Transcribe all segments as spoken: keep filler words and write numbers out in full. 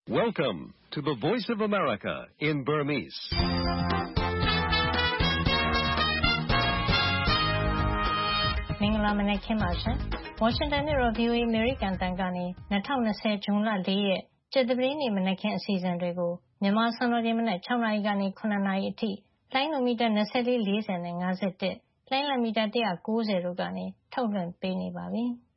Welcome to the Voice of America in Burmese. ။မင်္ဂလာမနက်ခင်းပါရှင်။ Washington မြို့တော် ဗွီအိုအေ အမေရိကန်အသံကနေ၂၀၂၀ ဇွန်လ၄ရက်ကြာသပတေးနေ့မနက်ခင်းအစီအစဉ်တွေကိုမြန်မာစံတော်ချိန်မနက်၆နာရီကနေ၇နာရီအထိလိုင်းနိုမီတာ၂၄၊၄၀နဲ့၅၁၊လိုင်းလံမီတာ၁၉၀တို့ကနေထုတ်လွှင့်ပေးနေပါပြီ။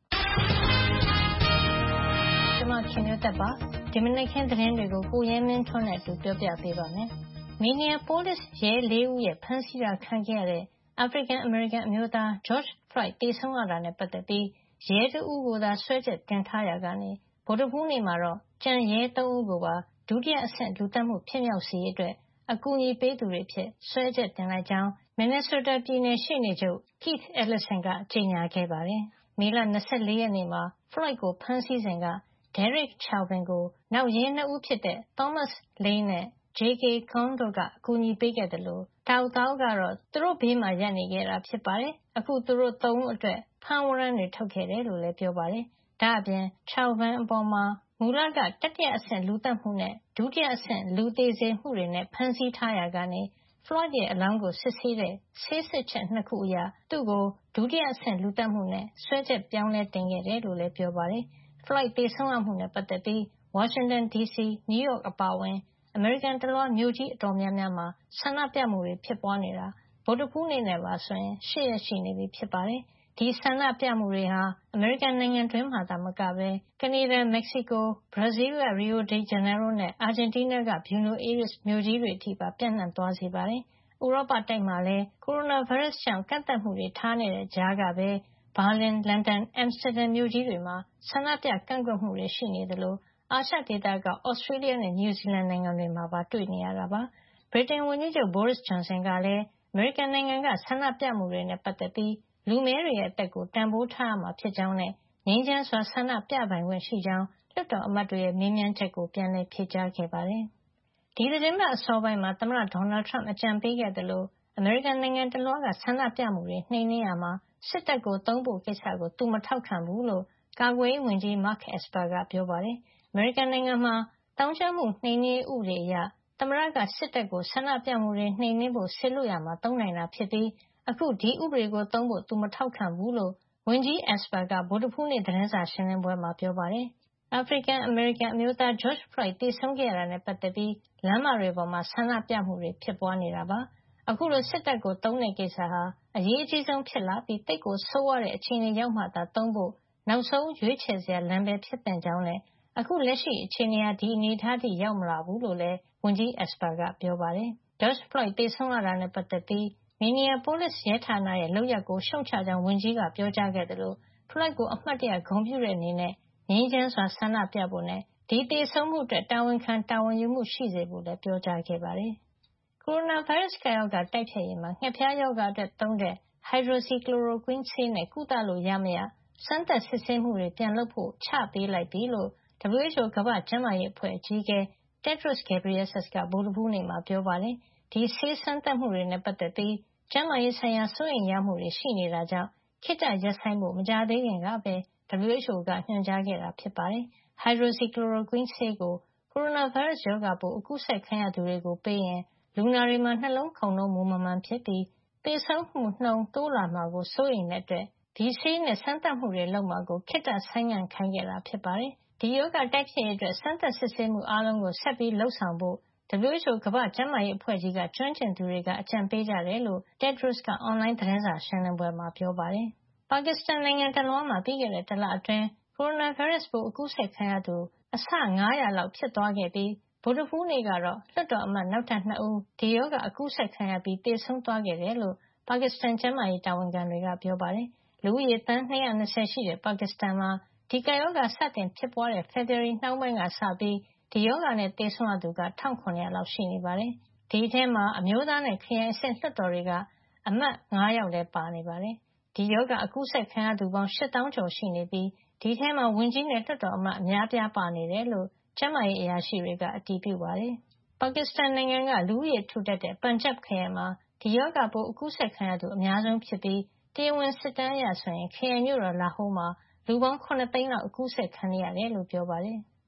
ကျွန်မခင်မျိုးသက်ပါဒီမနက်ခင်းသတင်းတွေကိုကိုရဲမင်းထွန်းနဲ့အတူပြောပြပေးပါမယ်။ Minneapolis ရဲလေးဦးရဲ့ဖမ်းဆီးတာခံခဲ့ရတဲ့အာဖရိကန်အမေရိကန်အမျိုးသား George Floyd သေဆုံးရတာနဲ့ပတ်သက်ပြီးရဲတဦးကိုသာစွဲချက်တင်ထားရာကနေဗုဒ္ဓဟူးနေ့မှာတော့ကျန်ရဲသုံးဦးကိုပါဒုတိယအဆင့်လူသတ်မှုဖြစ်မြောက်စေရေးအတွက်အကူအညီပေးသူတွေဖြစ်စွဲချက်တင်လိုက်ကြောင်း Minnesota ပြည်နယ်ရှေ့နေချုပ် Keith Ellison ကကြေညာခဲ့ပါတယ်။မေလ၂၄ရက်နေ့မှာ Floyd ကိုဖမ်းဆီးစဉ်က Derek Chauvin ကိုနောက်ရဲနှစ်ဦးဖြစ်တဲ့ Thomas Lane နဲ့ J K Cohn တို့ကအကူအညီပေးခဲ့သလို Tao Thao ကတော့သူတို့ဘေးမှာရပ်နေခဲ့တာဖြစ်ပါတယ်။အခုသူတို့သုံးဦးအတွက်ဖမ်းဝရမ်းတွေထုတ်ခဲ့တယ်လို့လည်းပြောပါတယ်။ဒါ့အပြင် Chauvin အပေါ်မှာမူလကတတိယအဆင့်လူသတ်မှုနဲ့ဒုတိယအဆင့်လူသေစေမှုတွေနဲ့ဖမ်းဆီးထားရာကနေ Floyd ရဲ့အလောင်းကိုစစ်ဆေးတဲ့ဆေးစစ်ချက်နှစ်ခုအရသူ့ကိုဒုတိယအဆင့်လူသတ်မှုနဲ့စွဲချက်ပြောင်းလဲတင်ခဲ့တယ်လို့လည်းပြောပါတယ်။ Floyd သေဆုံးရမှုနဲ့ပတ်သက်ပြီး Washington ဒီ စီ၊ နယူးယောက်အပါအဝင်အမေရိကန်တလွှားမြို့ကြီးအတော်များများမှာဆန္ဒပြမှုတွေဖြစ်ပွါးနေတာဗုဒ္ဓဟူးနေ့နဲ့ပါဆိုရင်၈ရက်ရှိနေပြီဖြစ်ပါတယ်။ဒီဆန္ဒပြမှုတွေဟာအမေရိကန်နိုင်ငံတွင်းမှာသာမကပဲကနေဒါ၊မက္ကဆီကို၊ဘရာဇီးလ်က Rio de Janeiro နဲ့အာဂျင်တီးနားက Buenos Aires မြို့ကြီးတွေအထိပါပြန့်နှံ့သွားစေပါတယ်။ဥရောပတိုက်မှာလည်းကိုရိုနာဗိုင်းရပ်စ်ကြောင့်ကန့်သတ်မှုတွေထားနေတဲ့ကြားကပဲဘာလင်၊လန်ဒန်၊အမ်စတာဒန်မြို့ကြီးတွေမှာဆန္ဒပြကန့်ကွက်မှုတွေရှိနေသလိုအာရှဒေသက Australia နဲ့ New Zealand နိုင်ငံတွေမှာပါတွေ့နေရတာပါ။ဗြိတိန်ဝန်ကြီးချုပ် Boris Johnson ကလည်းအမေရိကန်နိုင်ငံကဆန္ဒပြမှုတွေနဲ့ပတ်သက်ပြီးလူမည်းတွေရဲ့အသက်ကိုတန်ဖိုးထားရမှာဖြစ်ကြောင်းနဲ့ငြိမ်းချမ်းစွာဆန္ဒပြပိုင်ခွင့်ရှိကြောင်းလွှတ်တော်အမတ်တွေရဲ့မေးမြန်းချက်ကိုပြန်လည်ဖြေကြားခဲ့ပါတယ်။ဒီသီတင်းပတ်အစောပိုင်းမှာသမ္မတ Donald Trump အကြံပေးခဲ့သလိုအမေရိကန်နိုင်ငံတလွှားကဆန္ဒပြမှုတွေနှိမ်နင်းရာမှာစစ်တပ်ကိုသုံးဖို့ကိစ္စကိုသူမထောက်ခံဘူးလို့ကာကွယ်ရေးဝန်ကြီး Mark Esper ကပြောပါတယ်။အမေရိကန်နိုင်ငံမှာသောင်းကျန်းမှုနှိမ်နင်းရေးဥပဒေအရသမ္မတကစစ်တပ်ကိုဆန္ဒပြမှုတွေနှိမ်နင်းဖို့စေလွှတ်ရာမှာသုံးနိုင်တာဖြစ်ပြီးအခုဒီဥပဒေကိုသုံးဖို့သူမထောက်ခံဘူးလို့ဝန်ကြီး Esper ကဗုဒ္ဓဟူးနေ့သတင်းစာရှင်းလင်းပွဲမှာပြောပါတယ်။အာဖရိကန်အမေရိကန်အမျိုးသား George Floyd သေဆုံးခဲ့ရတာနဲ့ပတ်သက်ပြီးလမ်းမတွေပေါ်မှာဆန္ဒပြမှုတွေဖြစ်ပွါးနေတာပါ။အခုလိုစစ်တပ်ကိုသုံးတဲ့ကိစ္စဟာအရေးအကြီးဆုံးဖြစ်လာပြီးသိပ်ကိုဆိုးဝါးတဲ့အခြေအနေရောက်မှသာသုံးဖို့နောက်ဆုံးရွေးချယ်စရာလမ်းပဲဖြစ်သင့်ကြောင်းနဲ့အခုလက်ရှိအခြေအနေဟာဒီအနေထားထိရောက်မလာဘူးလို့လည်းဝန်ကြီး Esper ကပြောပါတယ်။ George Floyd သေဆုံးရတာနဲ့ပတ်သက်ပြီး Minneapolis ရဲဌာနရဲ့လုပ်ရပ်ကိုရှုတ်ချကြောင်းဝန်ကြီးကပြောကြားခဲ့သလို Floyd ကိုအမှတ်တရဂုဏ်ပြုတဲ့အနေနဲ့ငြိမ်းချမ်းစွာဆန္ဒပြဖို့နဲ့ဒီသေဆုံးမှုအတွက်တာဝန်ခံတာဝန်ယူမှုရှိစေဖို့လည်းပြောကြားခဲ့ပါတယ်။ကိုရိုနာဗိုင်းရပ်စ်ကပ်ရောဂါတိုက်ဖျက်ရေးမှာငှက်ဖျားရောဂါအတွက်သုံးတဲ့ Hydroxychloroquine ဆေးနဲ့ကုသလို့ရမရစမ်းသပ်စစ်ဆေးမှုတွေပြန်လုပ်ဖို့ချပေးလိုက်ပြီလို့ W H O ကမ္ဘာ့ကျန်းမာရေးအဖွဲ့အကြီးအကဲ Tedros Adhanom Ghebreyesus ကဗုဒ္ဓဟူးနေ့မှာပြောပါတယ်။ဒီဆေးစမ်းသပ်မှုတွေနဲ့ပတ်သက်ပြီးကျန်းမာရေးဆိုင်ရာစိုးရိမ်ရမှုတွေရှိနေတာကြောင့်ခေတ္တရပ်ဆိုင်းဖို့မကြာသေးခင်ကပဲ W H O ကညွှန်ကြားခဲ့တာဖြစ်ပါတယ်။ Hydroxychloroquine ဆေးကိုကိုရိုနာဗိုင်းရပ်စ်ရောဂါပိုးအကူးစက်ခံရသူတွေကိုပေးရင်လူနာတွေမှာနှလုံးခုန်နှုန်းမူမမှန်ဖြစ်ပြီးသေဆုံးမှုနှုန်းတိုးလာမှာကိုစိုးရိမ်တဲ့အတွက်ဒီဆေးနဲ့စမ်းသပ်မှုတွေလုပ်မှာကိုခေတ္တဆိုင်းငံ့ခိုင်းခဲ့တာဖြစ်ပါတယ်။ဒီရောဂါတိုက်ဖျက်ရေးအတွက်စမ်းသပ်စစ်ဆေးမှုအားလုံးကိုဆက်ပြီးလုပ်ဆောင်ဖို့ W H O ကမ္ဘာ့ကျန်းမာရေးအဖွဲ့ကြီးကကျွမ်းကျင်သူတွေကအကြံပေးကြတယ်လို့ Tedros ကအွန်လိုင်းသတင်းစာရှင်းလင်းပွဲမှာပြောပါတယ်။ပါကစ္စတန်နိုင်ငံတလွှားမှာပြီးခဲ့တဲ့တလအတွင်းကိုရိုနာဗိုင်းရပ်စ်ပိုးအကူးစက်ခံရသူအဆ၅၀၀လောက်ဖြစ်သွားခဲ့ပြီးဗုဒ္ဓဟူးနေ့ကတော့လွှတ်တော်အမတ်နောက်ထပ်နှစ်ဦးဒီရောဂါအကူးစက်ခံရပြီးသေဆုံးသွားခဲ့တယ်လို့ပါကစ္စတန်ကျန်းမာရေးတာဝန်ခံတွေကပြောပါတယ်။လူဦးရေသန်း၂၂၀ရှိတဲ့ပါကစ္စတန်မှာဒီကပ်ရောဂါစတင်ဖြစ်ပွါးတဲ့ဖေဖေါ်ဝါရီနှောင်းပိုင်းကစပြီးဒီရောဂါနဲ့သေဆုံးရသူက၁၇၀၀လောက်ရှိနေပါတယ်။ဒီအထဲမှာအမျိုးသားနဲ့ခရိုင်အဆင့်လွှတ်တော်တွေကအမတ်၅ယောက်လည်းပါနေပါတယ်။ဒီရောဂါအကူးစက်ခံရသူပေါင်း၈သောင်းကျော်ရှိနေပြီးဒီအထဲမှာဝန်ကြီးနဲ့လွှတ်တော်အမတ်အများအပြားပါနေတယ်လို့ကျန်းမာရေးအရာရှိတွေကအတည်ပြုပါတယ်။ပါကစ္စတန်နိုင်ငံကလူဦးရေထူထပ်တဲ့ပန်ဂျပ်ခရိုင်မှာဒီရောဂါပိုးအကူးစက်ခံရသူအများဆုံးဖြစ်ပြီးတရားဝင်စစ်တမ်းအရဆိုရင်ခရိုင်မြို့တော်လာဟိုးမှာလူပေါင်း၇သိန်းလောက်အကူးစက်ခံနေရတယ်လို့ပြောပါတယ်။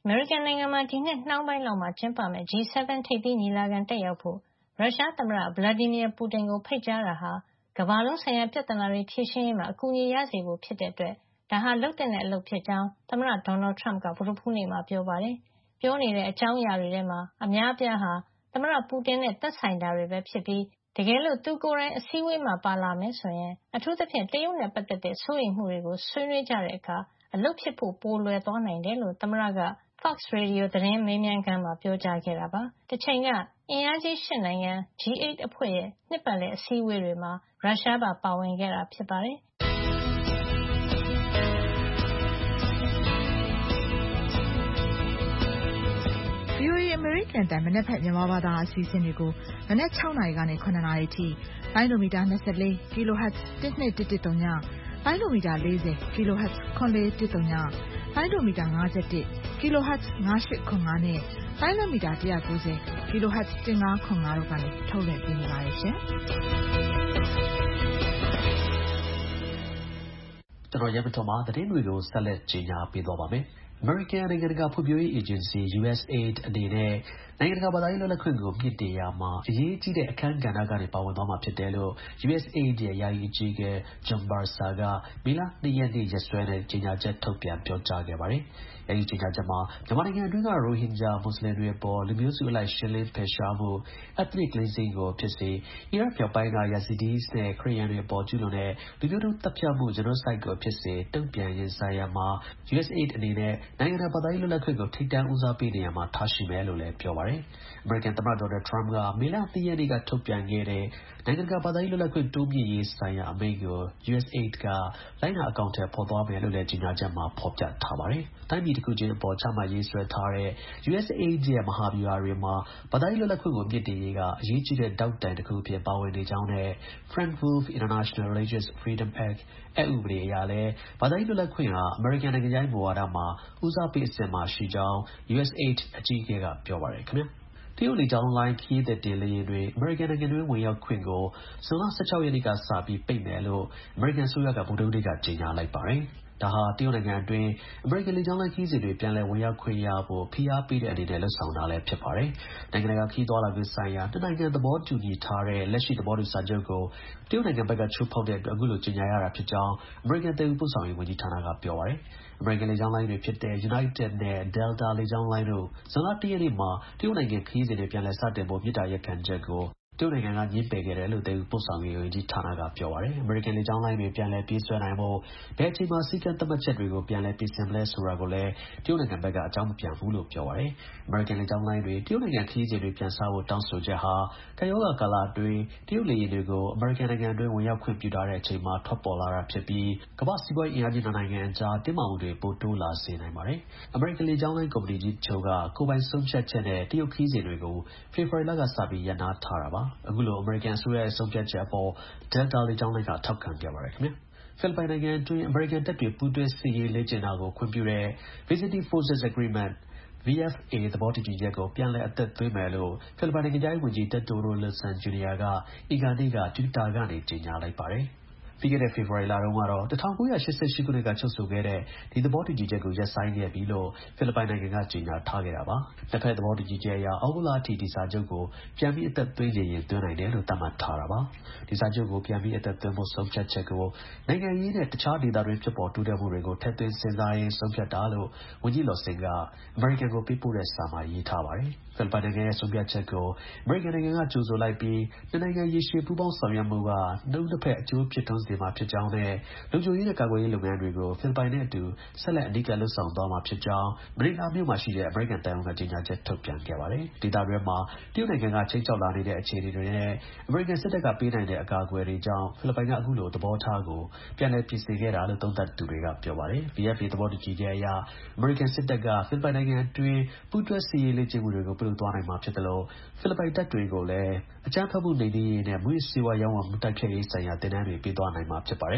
အမေရိကန်နိုင်ငံမှာဒီနှစ်နှောင်းပိုင်းလောက်မှာကျင်းပမယ့် G 7 ထိပ်သီးညီလာခံတက်ရောက်ဖို့ရုရှားသမ္မတ Vladimir Putin ကိုဖိတ်ကြားတာဟာကမ္ဘာလုံးဆိုင်ရာပြဿနာတွေဖြေရှင်းရေးမှာအကူအညီရစေဖို့ဖြစ်တဲ့အတွက်ဒါဟာလုပ်တဲ့အလုပ်ဖြစ်ကြောင်းသမ္မတ Donald Trump ကဗုဒ္ဓဟူးနေ့မှာပြောပါတယ်။ပြောနေတဲ့အကြောင်းအရာတွေထဲမှာအများအပြားဟာသမ္မတ Putin နဲ့သက်ဆိုင်တာတွေပဲဖြစ်ပြီးတကယ်လို့သူကိုယ်တိုင်အစည်းအဝေးမှာပါလာမယ်ဆိုရင်အထူးသဖြင့်တရုတ်နဲ့ပတ်သက်တဲ့စိုးရိမ်မှုတွေကိုဆွေးနွေးကြတဲ့အခါအလုပ်ဖြစ်ဖို့ပိုလွယ်သွားနိုင်တယ်လို့သမ္မတက Fox Radio သတင်းမေးမြန်းခန်းမှာပြောကြားခဲ့တာပါ။တချိန်ကအင်အားကြီး၈နိုင်ငံ G 8 အဖွဲ့ရဲ့နှစ်ပတ်လည်အစည်းအဝေးတွေမှာရုရှားပါပါဝင်ခဲ့တာဖြစ်ပါတယ်။ VOA အမေရိကန်တန်မနက်ဖြန်မြန်မာဘာသာအစီအစဉ်တွေကိုမနက်၆နာရီကနေ၇နာရီထိလိုင်းဒိုမီတာ၂၄ kHz တစ်နှစ်တစ်တစ်သုံးညလိုင်းဒိုမီတာ၄၀ kHz ခွန်လေးတစ်သုံးညလိုင်းဒိုမီတာ၅၁ kHz ၅၈ခွန်၅နဲ့လိုင်းဒိုမီတာ၁၉၀ kHz ၁၅ခွန်၅တို့ကနေထုတ်လွှင့်ပေးနေပါတယ်ရှင်။ကျွန်တော်ရမတော်မှာသတင်းတွေကိုဆက်လက်ကြီးညာပေးသွားပါမယ်။ American နိုင်ငံတကာဖွံ့ဖြိုးရေးအေဂျင်စီ U S A I D အနေနဲ့နိုင်ငံတကာဘာသာရေးလွတ်လပ်ခွင့်ကိုမြင့်တင်ရာမှာအရေးကြီးတဲ့အခန်းကဏ္ဍကနေပါဝင်သွားမှာဖြစ်တယ်လို့ U S A I D ရဲ့ယာယီအကြီးအကဲ John Bursa ကမေလ၂ရက်နေ့ရက်စွဲနဲ့ကြေညာချက်ထုတ်ပြန်ပြောကြားခဲ့ပါတယ်။အဲဒီကြေညာချက်မှာမြန်မာနိုင်ငံအတွင်းကရိုဟင်ဂျာမွတ်စလင်တွေအပေါ်လူမျိုးစုအလိုက်ရှင်းလင်းဖယ်ရှားမှု ethnic cleansing ကိုဖြစ်စေအီရတ်မြောက်ပိုင်းက Yazidis နဲ့ခရစ်ယာန်တွေအပေါ်ကျူးလွန်တဲ့လူမျိုးတုန်းသတ်ဖြတ်မှု genocide ကိုဖြစ်စေတုံ့ပြန်ရင်ဆိုင်ရာမှာ U S A I D အနေနဲ့နိုင်ငံတကာဘာသာရေးလွတ်လပ်ခွင့်ကိုထိပ်တန်းဦးစားပေးနေရာမှာထားရှိမယ်လို့လည်းပြောပါတယ်။ အမေရိကန်သမ္မတ Donald Trump ကမေလ၂ရက်နေ့ကထုတ်ပြန်ခဲ့တဲ့နိုင်ငံတကာဘာသာရေးလွတ်လပ်ခွင့်တိုးမြင့်ရေးဆိုင်ရာအမိန့်ကို U S A I D ကလိုက်နာအကောင်အထည်ဖော်သွားမယ်လို့လည်းကြေညာချက်မှာဖော်ပြထားပါတယ်။တိုင်းပြည်တစ်ခုချင်းအပေါ်ချမှတ်ရေးဆွဲထားတဲ့ U S A I D ရဲ့မဟာဗျူဟာတွေမှာဘာသာရေးလွတ်လပ်ခွင့်ကိုမြင့်တင်ရေးကအရေးကြီးတဲ့ဒေါက်တိုင်တစ်ခုအဖြစ်ပါဝင်နေကြောင်းနဲ့ Frank Wolf International Religious Freedom Act အက်ဥပဒေအရလည်းဘာသာရေးလွတ်လပ်ခွင့်ဟာအမေရိကန်နိုင်ငံခြားရေးမူဝါဒမှာဦးစားပေးအဆင့်မှာရှိကြောင်း U S A I D အကြီးအကဲကပြောပါတယ်ခင်ဗျာ။တရုတ်လေကြောင်းလိုင်းခရီးသည်တင်လေယာဉ်တွေအမေရိကန်နိုင်ငံတွင်းဝင်ရောက်ခွင့်ကိုဇွန်လ၁၆ရက်နေ့ကစပြီးပိတ်မယ်လို့အမေရိကန်အစိုးရကဗုဒ္ဓဟူးနေ့ကကြေညာလိုက်ပါတယ်။ဒါဟာတရုတ်နိုင်ငံအတွင်းအမေရိကန်လေကြောင်းလိုင်းခရီးစဉ်တွေပြန်လည်ဝင်ရောက်ခွင့်ရဖို့ဖိအားပေးတဲ့အနေနဲ့လှုပ်ဆောင်တာလည်းဖြစ်ပါတယ်။နိုင်ငံတကာခရီးသွားလာခွင့်ဆိုင်ရာနှစ်နိုင်ငံသဘောတူညီထားတဲ့လက်ရှိသဘောတူစာချုပ်ကိုတရုတ်နိုင်ငံဘက်ကချိုးဖောက်တဲ့အတွက်အခုလိုကြေညာရတာဖြစ်ကြောင်းအမေရိကန်သယ်ယူပို့ဆောင်ရေးဝန်ကြီးဌာနကပြောပါတယ်။အမေရိကန်လေကြောင်းလိုင်းတွေဖြစ်တဲ့ United နဲ့ Delta လေကြောင်းလိုင်းတို့ဇွန်လ၁ရက်နေ့မှာတရုတ်နိုင်ငံခရီးစဉ်တွေပြန်လည်စတင်ဖို့မြစ်တာရက်ခံချက်ကိုတရုတ်နိုင်ငံကငြင်းပယ်ခဲ့တယ်လို့သယ်ယူပို့ဆောင်ရေးဝန်ကြီးဌာနကပြောပါတယ်။ အမေရိကန်လေကြောင်းလိုင်းတွေပြန်လည်ပြေးဆွဲနိုင်ဖို့ဘယ်အချိန်မှာစည်းကမ်းသတ်မှတ်ချက်တွေကိုပြန်လည်ပြင်ဆင်မလဲဆိုတာကိုလည်းတရုတ်နိုင်ငံဘက်ကအကြောင်းမပြန်ဘူးလို့ပြောပါတယ်။အမေရိကန်လေကြောင်းလိုင်းတွေတရုတ်နိုင်ငံခရီးစဉ်တွေပြန်စဖို့တောင်းဆိုချက်ဟာကပ်ရောဂါကာလအတွင်းတရုတ်လေယာဉ်တွေကိုအမေရိကန်နိုင်ငံအတွင်းဝင်ရောက်ခွင့်ပြုထားတဲ့အချိန်မှာထွက်ပေါ်လာတာဖြစ်ပြီးကမ္ဘာ့စီးပွားရေးအင်အားကြီးနှစ်နိုင်ငံအကြားတင်းမာမှုတွေပိုတိုးလာစေနိုင်ပါတယ်။အမေရိကန်လေကြောင်းလိုင်းကုမ္ပဏီကြီးတချို့ကကိုယ်ပိုင်ဆုံးဖြတ်ချက်နဲ့တရုတ်ခရီးစဉ်တွေကိုဖေဖော်ဝါရီလကစပြီးရပ်နားထားတာပါ။အခုလိုအမေရိကန်အစိုးရရဲ့ဆုံးဖြတ်ချက်အပေါ် Delta လေကြောင်းလိုင်းကထောက်ခံခဲ့ပါတယ်ခင်ဗျာ။ဖိလစ်ပိုင်နိုင်ငံအတွင်းအမေရိကန်တပ်တွေပူးတွဲစစ်ရေးလေ့ကျင့်တာကိုခွင့်ပြုတဲ့ Visiting Forces Agreement V F A သဘောတူညီချက်ကိုပြန်လည်အသက်သွင်းမယ်လို့ဖိလစ်ပိုင်နိုင်ငံခြားရေးဝန်ကြီး Arturo Lacson Junior ကအင်္ဂါနေ့က Twitter ကနေကြေညာလိုက်ပါတယ်။ပြီးခဲ့တဲ့ဖေဖော်ဝါရီလတုန်းကတော့၁၉၈၈ခုနှစ်ကချုပ်ဆိုခဲ့တဲ့ဒီသဘောတူညီချက်ကိုရပ်ဆိုင်းခဲ့ပြီလို့ဖိလစ်ပိုင်နိုင်ငံကကြေညာထားခဲ့တာပါ။နှစ်ဖက်သဘောတူညီချက်အရဩဂုတ်လအထိဒီစာချုပ်ကိုပြန်ပြီးအသက်သွင်းချင်ရင်သွင်းနိုင်တယ်လို့သတ်မှတ်ထားတာပါ။ဒီစာချုပ်ကိုပြန်ပြီးအသက်သွင်းဖို့ဆုံးဖြတ်ချက်ကိုနိုင်ငံရေးနဲ့တခြားဒေသတွင်းဖြစ်ပေါ်တိုးတက်မှုတွေကိုထည့်သွင်းစဉ်းစားရင်းဆုံးဖြတ်တာလို့ဝန်ကြီး Lacson ကအမေရိကန်ကိုပေးပို့တဲ့စာမှာရေးထားပါတယ်။ဖိလစ်ပိုင်နိုင်ငံရဲ့ဆုံးဖြတ်ချက်ကိုအမေရိကန်နိုင်ငံကကြိုဆိုလိုက်ပြီးနှစ်နိုင်ငံရေရှည်ပူးပေါင်းဆောင်ရွက်မှုကနှစ်ဦးနှစ်ဖက်အကျိုးဖြစ်ထွန်းစေမှာဖြစ်ကြောင်းနဲ့လုံခြုံရေးနဲ့ကာကွယ်ရေးလုပ်ငန်းတွေကိုဖိလစ်ပိုင်နဲ့အတူဆက်လက်အနီးကပ်လုပ်ဆောင်သွားမှာဖြစ်ကြောင်းမနီလာမြို့မှာရှိတဲ့အမေရိကန်သံရုံးကကြေညာချက်ထုတ်ပြန်ခဲ့ပါတယ်။ဒေသတွင်းမှာတရုတ်နိုင်ငံကချိန်ချောက်လာနေတဲ့အခြေအနေတွေနဲ့အမေရိကန်စစ်တပ်ကပေးနိုင်တဲ့အကာအကွယ်တွေကြောင့်ဖိလစ်ပိုင်ကအခုလိုသဘောထားကိုပြန်လည်ပြင်ဆင်ခဲ့တာလို့သုံးသပ်သူတွေကပြောပါတယ်။ V F A သဘောတူညီချက်အရအမေရိကန်စစ်တပ်ကဖိလစ်ပိုင်နိုင်ငံအတွင်းပူးတွဲစစ်ရေးလေ့ကျင့်မှုတွေကိုပြုလုပ်သွားနိုင်မှာဖြစ်တယ်လို့ဖိလစ်ပိုင်တပ်တွေကိုလည်းအကြမ်းဖက်မှုနှိမ်နင်းရေးနဲ့မူးယစ်ဆေးဝါးရောင်းဝယ်မှုတိုက်ဖျက်ရေးဆိုင်ရာသင်တန်းတွေပေးသွားနိုင်မှာဖြစ်ပါတယ်။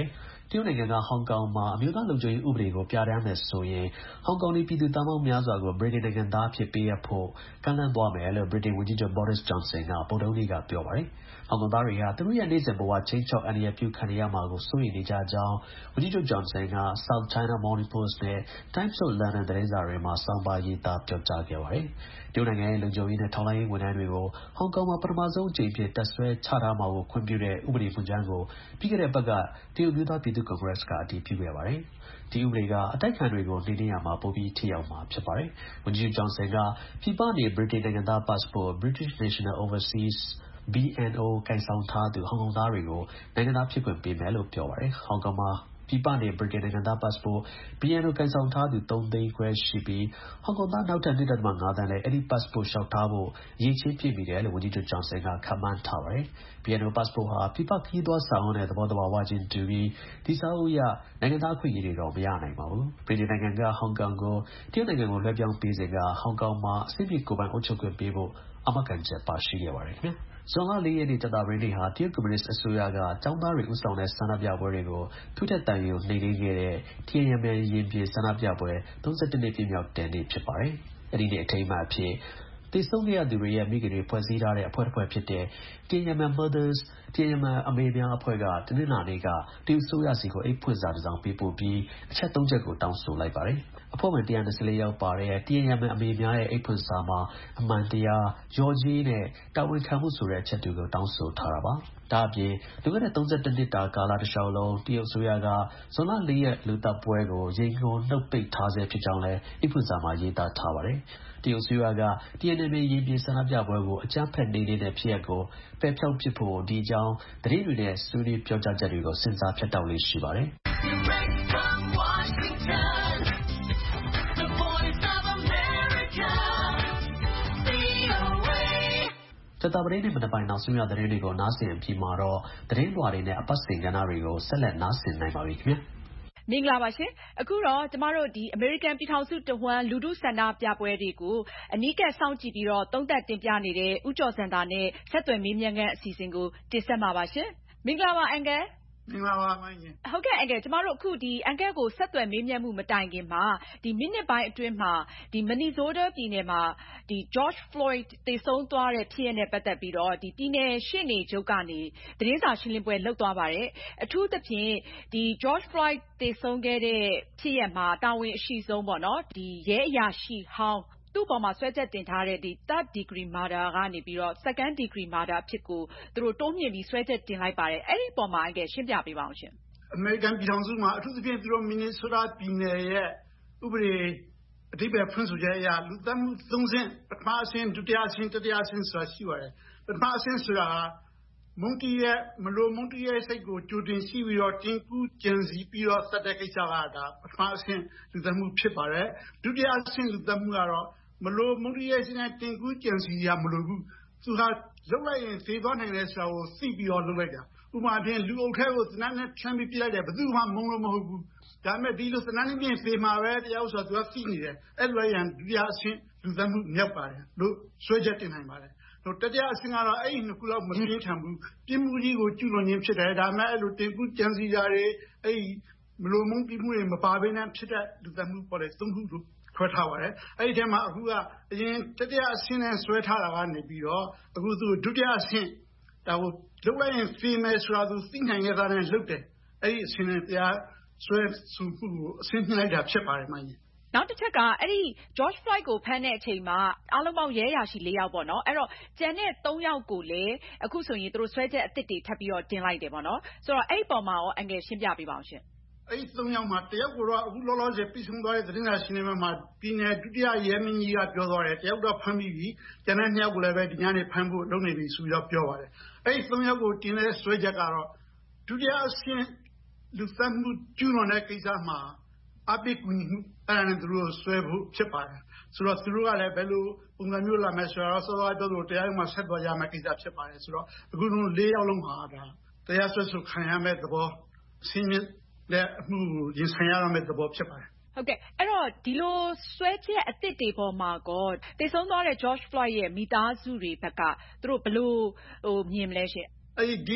တရုတ်နိုင်ငံက ဟောင်ကောင်မှာအမျိုးသားလုံခြုံရေးဥပဒေကိုပြဋ္ဌာန်းမယ်ဆိုရင်ဟောင်ကောင်နေပြည်သူသန်းပေါင်းများစွာကိုဗြိတိန်နိုင်ငံသားအဖြစ်ပေးအပ်ဖို့ကမ်းလှမ်းသွားမယ်လို့ဗြိတိန်ဝန်ကြီးချုပ် Boris Johnson ကဗုဒ္ဓဟူးနေ့ကပြောပါတယ်။ဟောင်ကောင်သားတွေဟာသူတို့ရဲ့နေ့စဉ်ဘဝခြိမ်းခြောက်အန္တရာယ်ပြုခံရမှာကိုစိုးရိမ်နေကြကြောင်းဝန်ကြီးချုပ် Johnson က South China Morning Post နဲ့ Times of London သတင်းစာတွေမှာဆောင်းပါးရေးသားပြောကြားခဲ့ပါတယ်။တရုတ်နိုင်ငံရဲ့လုံခြုံရေးနဲ့ထောက်လှမ်းရေးဝန်ထမ်းတွေကိုဟောင်ကောင်မှာပထမဆုံးအကြိမ်အဖြစ်တပ်ဆွဲချထားမှာကိုခွင့်ပြုတဲ့ဥပဒေမူကြမ်းကိုပြီးခဲ့တဲ့အပတ်ကတရုတ်မျိုးသားပြည်သူ့ကွန်ဂရက်စ်ကအတည်ပြုခဲ့ပါတယ်။ဒီဥပဒေကအတိုက်အခံတွေကိုနှိမ်နင်းရမှာပိုပြီးထိရောက်မှာဖြစ်ပါတယ်။ဝန်ကြီးချုပ် Johnson ကပြည်ပနေဗြိတိန်နိုင်ငံသား passport British National Overseas B N O ကိုင်ဆောင်ထားသူဟောင်ကောင်သားတွေကိုနိုင်ငံသားဖြစ်ခွင့်ပေးမယ်လို့ပြောပါတယ်။ဟောင်ကောင်မှာပြည်ပနေဗြိတိန်နိုင်ငံသား passport B N O ကိုင်ဆောင်ထားသူသုံးသိန်းခွဲရှိပြီးဟောင်ကောင်သားနောက်ထပ် ၂.၅ သန်းလည်းအဲဒီ passport လျှောက်ထားဖို့အရေးချင်းပြည့်မီတယ်လို့ဝန်ကြီးချုပ် Johnson ကခန့်မှန်းထားပါတယ်။ B N O passport ဟာပြည်ပခရီးသွားစာအုပ်နဲ့သဘောသဘာဝချင်းတူပြီးဒီစာအုပ်အရနိုင်ငံသားအခွင့်အရေးတွေတော့မရနိုင်ပါဘူး။ဗြိတိန်နိုင်ငံကဟောင်ကောင်ကိုတရုတ်နိုင်ငံကိုလွှဲပြောင်းပေးစဉ်ကဟောင်ကောင်မှာအဆင့်မြင့်ကိုယ်ပိုင်အုပ်ချုပ်ခွင့်ပေးဖို့အာမခံချက်ပါရှိခဲ့ပါတယ်ခင်ဗျာ။ဇွန်လ၄ရက်နေ့ကြာသပတေးနေ့ဟာတရုတ်ကွန်မြူနစ်အစိုးရကကျောင်းသားတွေဦးဆောင်တဲ့ဆန္ဒပြပွဲတွေကိုသူ့ထက်သန်ယူနှိမ်နင်းခဲ့တဲ့ Tiananmen ရင်ပြင်ဆန္ဒပြပွဲ၃၁နှစ်ပြည့်မြောက်တဲ့နေ့ဖြစ်ပါတယ်။အဲဒီနေ့အထိမ်းအမှတ်အဖြစ်သေဆုံးခဲ့ရသူတွေရဲ့မိခင်တွေဖွဲ့စည်းထားတဲ့အဖွဲ့တစ်ဖွဲ့ဖြစ်တဲ့ Tiananmen Mothers တီအန်အန်မန်အမေများအဖွဲ့ကတနင်္လာနေ့ကတရုတ်အစိုးရဆီကိုအိတ်ဖွင့်စာတစ်စောင်ပေးပို့ပြီးအချက်သုံးချက်ကိုတောင်းဆိုလိုက်ပါတယ်။အဖွဲ့ဝင်၁၂၄ယောက်ပါတဲ့တီအန်အန်မန်အမေများရဲ့အိတ်ဖွင့်စာမှာအမှန်တရား၊လျော်ကြေးနဲ့တာဝန်ခံမှုဆိုတဲ့အချက်တွေကိုတောင်းဆိုထားတာပါ။ဒါ့အပြင်လွန်ခဲ့တဲ့၃၁နှစ်တာကာလတစ်လျှောက်လုံးတရုတ်အစိုးရကဇွန်လ၄ရက်လူသတ်ပွဲကိုရိန်ကုန်နှုတ်ပိတ်ထားဆဲဖြစ်ကြောင်းလည်းအိတ်ဖွင့်စာမှာရေးသားထားပါတယ်။တရုတ်အစိုးရကတီအန်အန်မန်ရင်ပြင်ဆန္ဒပြပွဲကိုအကြမ်းဖက်နှိမ်နင်းတဲ့ဖြစ်ရပ်ကိုပယ်ဖျောက်ပစ်ဖို့ဒီအကြောင်းသတင်းတွေနဲ့ဆွေးနွေးပြောကြားချက်တွေကိုစဉ်းစားဖြတ်တောက်လေ့ရှိပါတယ်။ကြာသပတေးနေ့မနက်ပိုင်းနောက်ဆုံးရသတင်းတွေကိုနားဆင်အပြီးမှာတော့သတင်းလွှာတွေနဲ့အပတ်စဉ်ကဏ္ဍတွေကိုဆက်လက်နားဆင်နိုင်ပါပြီခင်ဗျာ။မင်္ဂလာပါရှင်အခုတော့ကျမတို့ဒီအမေရိကန်ပြည်ထောင်စုတဝှမ်းလူထုဆန္ဒပြပွဲတွေကိုအနီးကပ်စောင့်ကြည့်ပြီးတော့သုံးသပ်တင်ပြနေတဲ့ဦးကျော်စံသာနဲ့ဆက်သွယ်မေးမြန်းခန်းအစီအစဉ်ကိုတင်ဆက်မှာပါရှင်မင်္ဂလာပါအန်ကယ်မင်္ဂလာပါမိုင်းကြီးဟုတ်ကဲ့အန်ကယ်ကျမတို့အခုဒီအန်ကယ်ကိုဆက်သွယ်မေးမြန်းမှုမတိုင်ခင်မှာဒီမိနစ်ပိုင်းအတွင်းမှာဒီမနီဆိုးတားပြည်နယ်မှာဒီ George Floyd သေဆုံးသွားတဲ့ဖြစ်ရပ်နဲ့ပတ်သက်ပြီးတော့ဒီပြည်နယ်ရှေ့နေချုပ်ကနေသတင်းစာရှင်းလင်းပွဲလုပ်သွားပါတယ်အထူးသဖြင့်ဒီ George Floyd သေဆုံးခဲ့တဲ့ဖြစ်ရပ်မှာတာဝန်အရှိဆုံးပေါ့နော်ဒီရဲအရာရှိဟောင်းသူ့ပေါ်မှာဆွဲချက်တင်ထားတဲ့ဒီ third degree murder ကနေပြီးတော့ second degree murder အဖြစ်ကိုသူတို့တိုးမြင့်ပြီးဆွဲချက်တင်လိုက်ပါတယ်အဲ့ဒီပေါ်မှာအကယ်ရှင်းပြပေးပါအောင်ရှင်အမေရိကန်ပြည်ထောင်စုမှာအထူးသဖြင့်သူတို့မင်နီဆိုးတားပြည်နယ်ရဲ့ဥပဒေအဓိပ္ပာယ်ဖွင့်ဆိုချက်အရလူသတ်မှုသုံးဆင့်ပထမအဆင့်ဒုတိယအဆင့်တတိယအဆင့်ဆိုတာရှိပါတယ်ပထမအဆင့်ဆိုတာမုန်းတီးရဲ့မလိုမုန်းတီးရဲ့စိတ်ကိုကြိုတင်ရှိပြီးတော့တင်ကူးကြံစည်ပြီးတော့သတ်တဲ့ကိစ္စကဒါပထမအဆင့်လူသတ်မှုဖြစ်ပါတယ်ဒုတိယအဆင့်လူသတ်မှုကတော့မလိုမုန်းတီးရဲ့စိတ်နဲ့တင်ကူးကြံစည်ရမလိုဘူးသူဟာလုပ်လိုက်ရင်သေသွားနိုင်တယ်ဆိုတာကိုသိပြီးတော့လုပ်လိုက်တာဥပမာဖြင့်လူအုပ်ထဲကိုသနတ်နဲ့ဖြန်းပြီးပြလိုက်တယ်ဘယ်သူမှမုန်းလို့မဟုတ်ဘူးဒါပေမဲ့ဒီလိုသနတ်နဲ့ပြင်သေမှာပဲတရားဥဆိုတာသူကသိနေတယ်အဲ့လိုရန်ဒုတိယအဆင့်လူသတ်မှုမြောက်ပါတယ်လို့ဆွဲချက်တင်နိုင်ပါတယ်တတိယအဆင့်ကတော့အဲ့ဒီနှစ်ခုလောက်မပြင်းထန်ဘူးပြင်းမှုကြီးကိုကျူးလွန်ခြင်းဖြစ်တယ်ဒါပေမဲ့အဲ့လိုတင်ကူးကြံစည်ကြတွေအဲ့ဒီမလိုမုန်းတီးမှုတွေမပါဘဲနဲ့ဖြစ်တဲ့လူသတ်မှုပေါ်တယ်သုံးခုလို့ခွဲထားပါတယ်အဲ့ဒီထဲမှာအခုကအရင်တတိယအဆင့်နဲ့ဆွဲထားတာကနေပြီးတော့အခုသူဒုတိယအဆင့်ဒါကိုလုပ်လိုက်ရင်ဖေးမယ်ဆိုတာသူသိနိုင်ရတဲ့လုပ်တယ်အဲ့ဒီအဆင့်နဲ့တရားဆွဲဆိုမှုကိုအဆင့်နှိမ့်လိုက်တာဖြစ်ပါတယ်မှန်ရင်နောက်တစ်ချက်ကအဲ့ဒီ George Floyd ကိုဖမ်းတဲ့အချိန်မှာအားလုံးပေါင်းရဲရရှိလေးယောက်ပေါ့နော်အဲ့တော့ကျန်တဲ့သုံးယောက်ကိုလည်းအခုဆိုရင်သူတို့ဆွဲချက်အသစ်တွေထပ်ပြီးတော့တင်လိုက်တယ်ပေါ့နော်ဆိုတော့အဲ့ဒီပုံမှာရောအန်ကယ်ရှင်းပြပေးပါအောင်ရှင်အဲ့ဒီသုံးယောက်မှာတယောက်ကတော့အခုလောလောဆယ်ပြီးဆုံးသွားတဲ့သတင်းစာရှင်းလင်းပွဲမှာပြည်နယ်ဒုတိယရဲမင်းကြီးကပြောသွားတယ်တယောက်တော့ဖမ်းပြီးပြီကျန်တဲ့နှစ်ယောက်ကိုလည်းပဲဒီညနေဖမ်းဖို့လုပ်နေပြီဆိုပြီးတော့ပြောပါတယ်အဲ့ဒီသုံးယောက်ကိုတင်တဲ့ဆွဲချက်ကတော့ဒုတိယအဆင့်လူသတ်မှုကျူးလွန်တဲ့ကိစ္စမှာအပိကူညီမှုအဲ့ဒါနဲ့သူတို့ဆွဲဖို့ဖြစ်ပါတယ်ဆိုတော့သူတို့ကလည်းဘယ်လိုပုံစံမျိုးလာမယ်ဆိုတော့စောစောပြောလို့တရားရုံးမှာဆက်သွားကြမယ့်ကိစ္စဖြစ်ပါတယ်ဆိုတော့အခုလုံး၄ယောက်လုံးဟာဒါတရားစွဲဆိုခံရမယ့်သဘောဆင်းရဲတဲ့အမှုကိုရင်ဆိုင်ရမယ့်သဘောဖြစ်ပါတယ်ဟုတ်ကဲ့အဲ့တော့ဒီလိုဆွဲချက်အသစ်တွေပေါ်မှာကောတည်ဆုံးသွားတဲ့ George Floyd ရဲ့မိသားစုတွေဘက်ကသူတို့ဘယ်လိုဟိုမြင်မလဲရှင်အဲ့ဒီ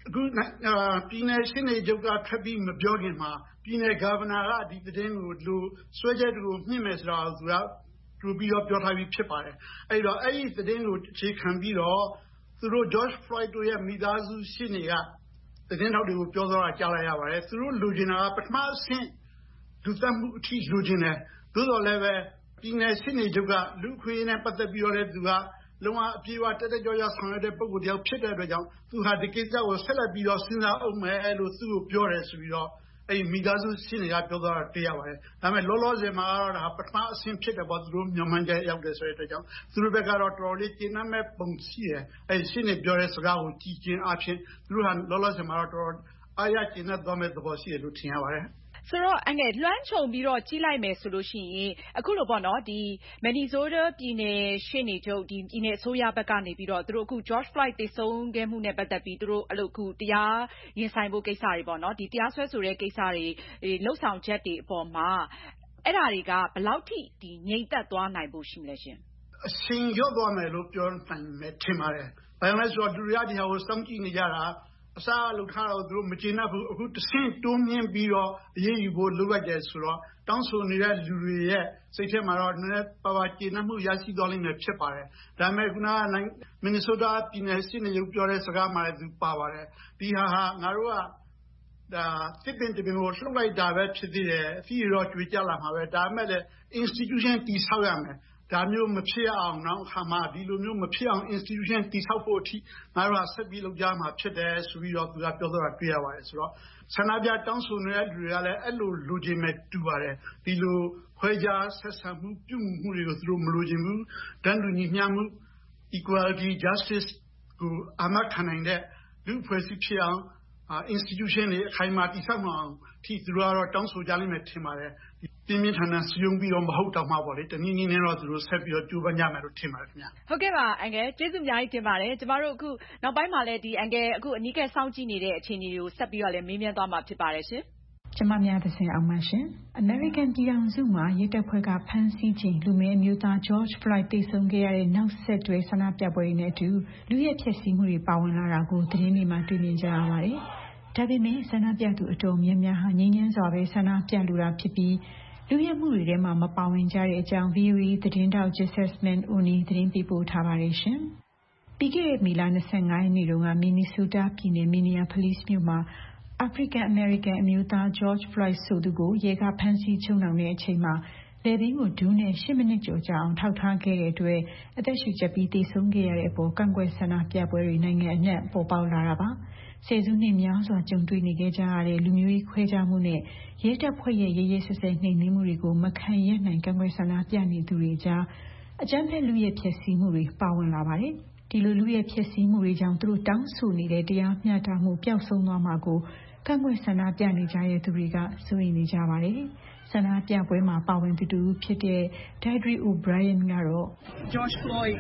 အခုပြည်နယ်ရှင်းနေချုပ်ကထပ်ပြီးမပြောခင်မှာပြည်နယ်ဂဗနာကဒီသတင်းကိုလူဆွဲချက်တွေကိုမြင့်မယ်ဆိုတော့သူကတူပြီးတော့ပြောထားပြီးဖြစ်ပါတယ်အဲ့တော့အဲ့ဒီသတင်းကိုအခြေခံပြီးတော့သူတို့ George Floyd တို့ရဲ့မိသားစုရှင်းနေကသတင်းထောက်တွေကိုပြောသွားတာကြားလိုက်ရပါတယ်သူတို့လူကျင်တာကပထမအဆင့်ဒုသမှုအထိလူကျင်တယ်သို့တော်လည်းပဲပြည်နယ်ရှင်းနေချုပ်ကလူခွေးနဲ့ပတ်သက်ပြီးတော့လည်းသူကလုံးဝအပြေအဝတက်တက်ကြွကြွဆောင်ရွက်တဲ့ပုံကိုတယောက်ဖြစ်တဲ့အတွက်ကြောင့်သူဟာဒီကိစ္စကိုဆက်လက်ပြီးတော့စဉ်းစားအောင်မယ်လို့သူ့ကိုပြောတယ်ဆိုပြီးတော့အဲ့ဒီမိသားစုရှင်းနေကပြောသွားတာတွေ့ရပါတယ်ဒါပေမဲ့လောလောဆယ်မှာတော့ဒါပထမအဆင့်ဖြစ်တယ်ပေါ့သူတို့မြန်မာကျရောက်တယ်ဆိုတဲ့အတွက်ကြောင့်သူတို့ဘက်ကတော့တော်တော်လေးကျဉ်းနှံ့မဲ့ပုံရှိတယ်အဲ့ရှင်းနေပြောတဲ့စကားကိုကြည်ကျင်အဖြစ်သူတို့ဟာလောလောဆယ်မှာတော့တော်အားရကျဉ်းနှံ့သွားမဲ့သဘောရှိတယ်လို့ထင်ရပါတယ်ဆိုတော့အငယ်လွှမ်းခြုံပြီးတော့ကြီးလိုက်မယ်ဆိုလို့ရှိရင်အခုလိုပေါ့နော်ဒီမန်နီဆိုးတားပြည်နယ်ရှင်းနေချုပ်ဒီပြည်နယ်အစိုးရဘက်ကနေပြီးတော့သူတို့အခု George Floyd သေဆုံးခဲ့မှုနဲ့ပတ်သက်ပြီးသူတို့အဲ့လိုအခုတရားရင်ဆိုင်ဖို့ကိစ္စတွေပေါ့နော်ဒီတရားစွဲဆိုတဲ့ကိစ္စတွေလှုပ်ဆောင်ချက်တွေအပေါ်မှာအဲ့ဒါတွေကဘယ်လောက်ထိဒီငြိမ်သက်သွားနိုင်ဖို့ရှိမလဲရှင်အရှင်ရော့သွားမယ်လို့ပြောနိုင်မယ်ထင်ပါတယ်ဘာလို့လဲဆိုတော့လူတွေကဒီဟာကိုစောင့်ကြည့်နေကြတာအစားလောက်ထားတော့သူတို့မကျေနပ်ဘူးအခုတဆင့်တွန်းမြင့်ပြီးတော့အေးအေးဖို့လုပ်လိုက်တယ်ဆိုတော့တောင်းဆိုနေတဲ့လူတွေရဲ့စိတ်ထဲမှာတော့နည်းနည်းပါပါကျေနပ်မှုရရှိသွားလိမ့်မယ်ဖြစ်ပါတယ်ဒါပေမဲ့ခုနကမင်နီဆိုးတားပြည်နယ်ရှင်းနေရုပ်ပြောတဲ့စကားမှလည်းသူပါပါတယ်ဒီဟာဟာငါတို့ကဒါစစ်ပင်တပင်ကိုလှုပ်လိုက်တာပဲဖြစ်သေးတယ်အပြီးတော့ကြွေကြလာမှာပဲဒါပေမဲ့လည်း institution တည်ဆောက်ရမယ်ဒါမျိုးမဖြစ်အောင်နောက်အခါမှာဒီလိုမျိုးမဖြစ်အောင် institution တည်ဆောက်ဖို့အထိငါတို့ကဆက်ပြီးလုပ်ကြမှာဖြစ်တယ်ဆိုပြီးတော့သူကပြောသွားတာတွေ့ရပါတယ်ဆိုတော့ဆန္ဒပြတောင်းဆိုနေတဲ့လူတွေကလည်းအဲ့လိုလိုချင်မဲ့တူပါတယ်ဒီလိုခွဲခြားဆက်ဆံမှုပြုမှုတွေကိုသူတို့မလိုချင်ဘူးတန်းတူညီမျှမှု equality justice ကိုအမှတ်ခံနိုင်တဲ့လူဖွဲ့စည်းဖြစ်အောင်institution တွေအခိုင်အမာတည်ဆောက်မှာအောင်ထိသူတို့ကတော့တောင်းဆိုကြလိမ့်မယ်ထင်ပါတယ်ပြင်းပြင်းထန်ထန်စည်းရုံးပြီးတော့မဟုတ်တော့မှပေါ့လေတနည်းနည်းနဲ့တော့သူတို့ဆက်ပြီးတော့ကြိုးပမ်းကြမယ်လို့ထင်ပါတယ်ခင်ဗျဟုတ်ကဲ့ပါအန်ကယ်ကျေးဇူးအများကြီးတင်ပါတယ်ကျမတို့အခုနောက်ပိုင်းမှာလည်းဒီအန်ကယ်အခုအနီးကပ်စောင့်ကြည့်နေတဲ့အခြေအနေတွေကိုဆက်ပြီးတော့လည်းမေးမြန်းသွားမှာဖြစ်ပါတယ်ရှင်ကျမများသစဉ်အောင်ပါရှင်အမေရိကန်ပြည်ထောင်စုမှာရဲတပ်ဖွဲ့ကဖမ်းဆီးခြင်းလူမင်းအမျိုးသား George Floyd သေဆုံးခဲ့ရတဲ့နောက်ဆက်တွဲဆန္ဒပြပွဲတွေနဲ့အတူလူရဲဖျက်ဆီးမှုတွေပါဝင်လာတာကိုသတင်းတွေမှာတွေ့မြင်ကြရပါတယ်ဒါပေမဲ့ဆန္ဒပြသူအတော်များများဟာငြိမ်းချမ်းစွာပဲဆန္ဒပြလိုတာဖြစ်ပြီးလူရဲမှုတွေထဲမှာမပါဝင်ကြတဲ့အကြောင်း V O A သတင်းတောက် Jessamine Oni သတင်းပေးပို့ထားပါတယ်ရှင်ပြီးခဲ့တဲ့မေလ၂၅ရက်နေ့တုန်းကမင်နီဆိုးတားပြည်နယ် Minneapolis မြို့မှာ African American အမျိုးသား George Floyd ဆိုသူကိုရဲကဖမ်းဆီးချုပ်နှောင်တဲ့အချိန်မှာလည်ပင်းကိုဒူးနဲ့၈မိနစ်ကျော်ကြာအောင်ထောက်ထားခဲ့တဲ့အတွက်အသက်ရှူကျပ်ပြီးသေဆုံးခဲ့ရတဲ့အပေါ်ကန့်ကွက်ဆန္ဒပြပွဲတွေနိုင်ငံအနှံ့ပေါ်ပေါက်လာတာပါဆယ်စုနှစ်များစွာကြုံတွေ့နေခဲ့ကြရတဲ့လူမျိုးရေးခွဲခြားမှုနဲ့ရဲတပ်ဖွဲ့ရဲ့ရဲရဲစက်စက်နှိမ်နင်းမှုတွေကိုမခံရနိုင်ကန့်ကွက်ဆန္ဒပြနေသူတွေကြားအကြမ်းဖက်လူရဲဖျက်ဆီးမှုတွေပါဝင်လာပါတယ်ဒီလိုလူရဲဖျက်ဆီးမှုတွေကြောင့်သူတို့တောင်းဆိုနေတဲ့တရားမျှတမှုပျောက်ဆုံးသွားမှာကိုကန့်ကွက်ဆန္ဒပြနေကြတဲ့သူတွေကစိုးရိမ်နေကြပါတယ်ဆန္ဒပြပွဲမှာပါဝင်သူတူဖြစ်တဲ့ Deirdre O'Brien ကတော့ George Floyd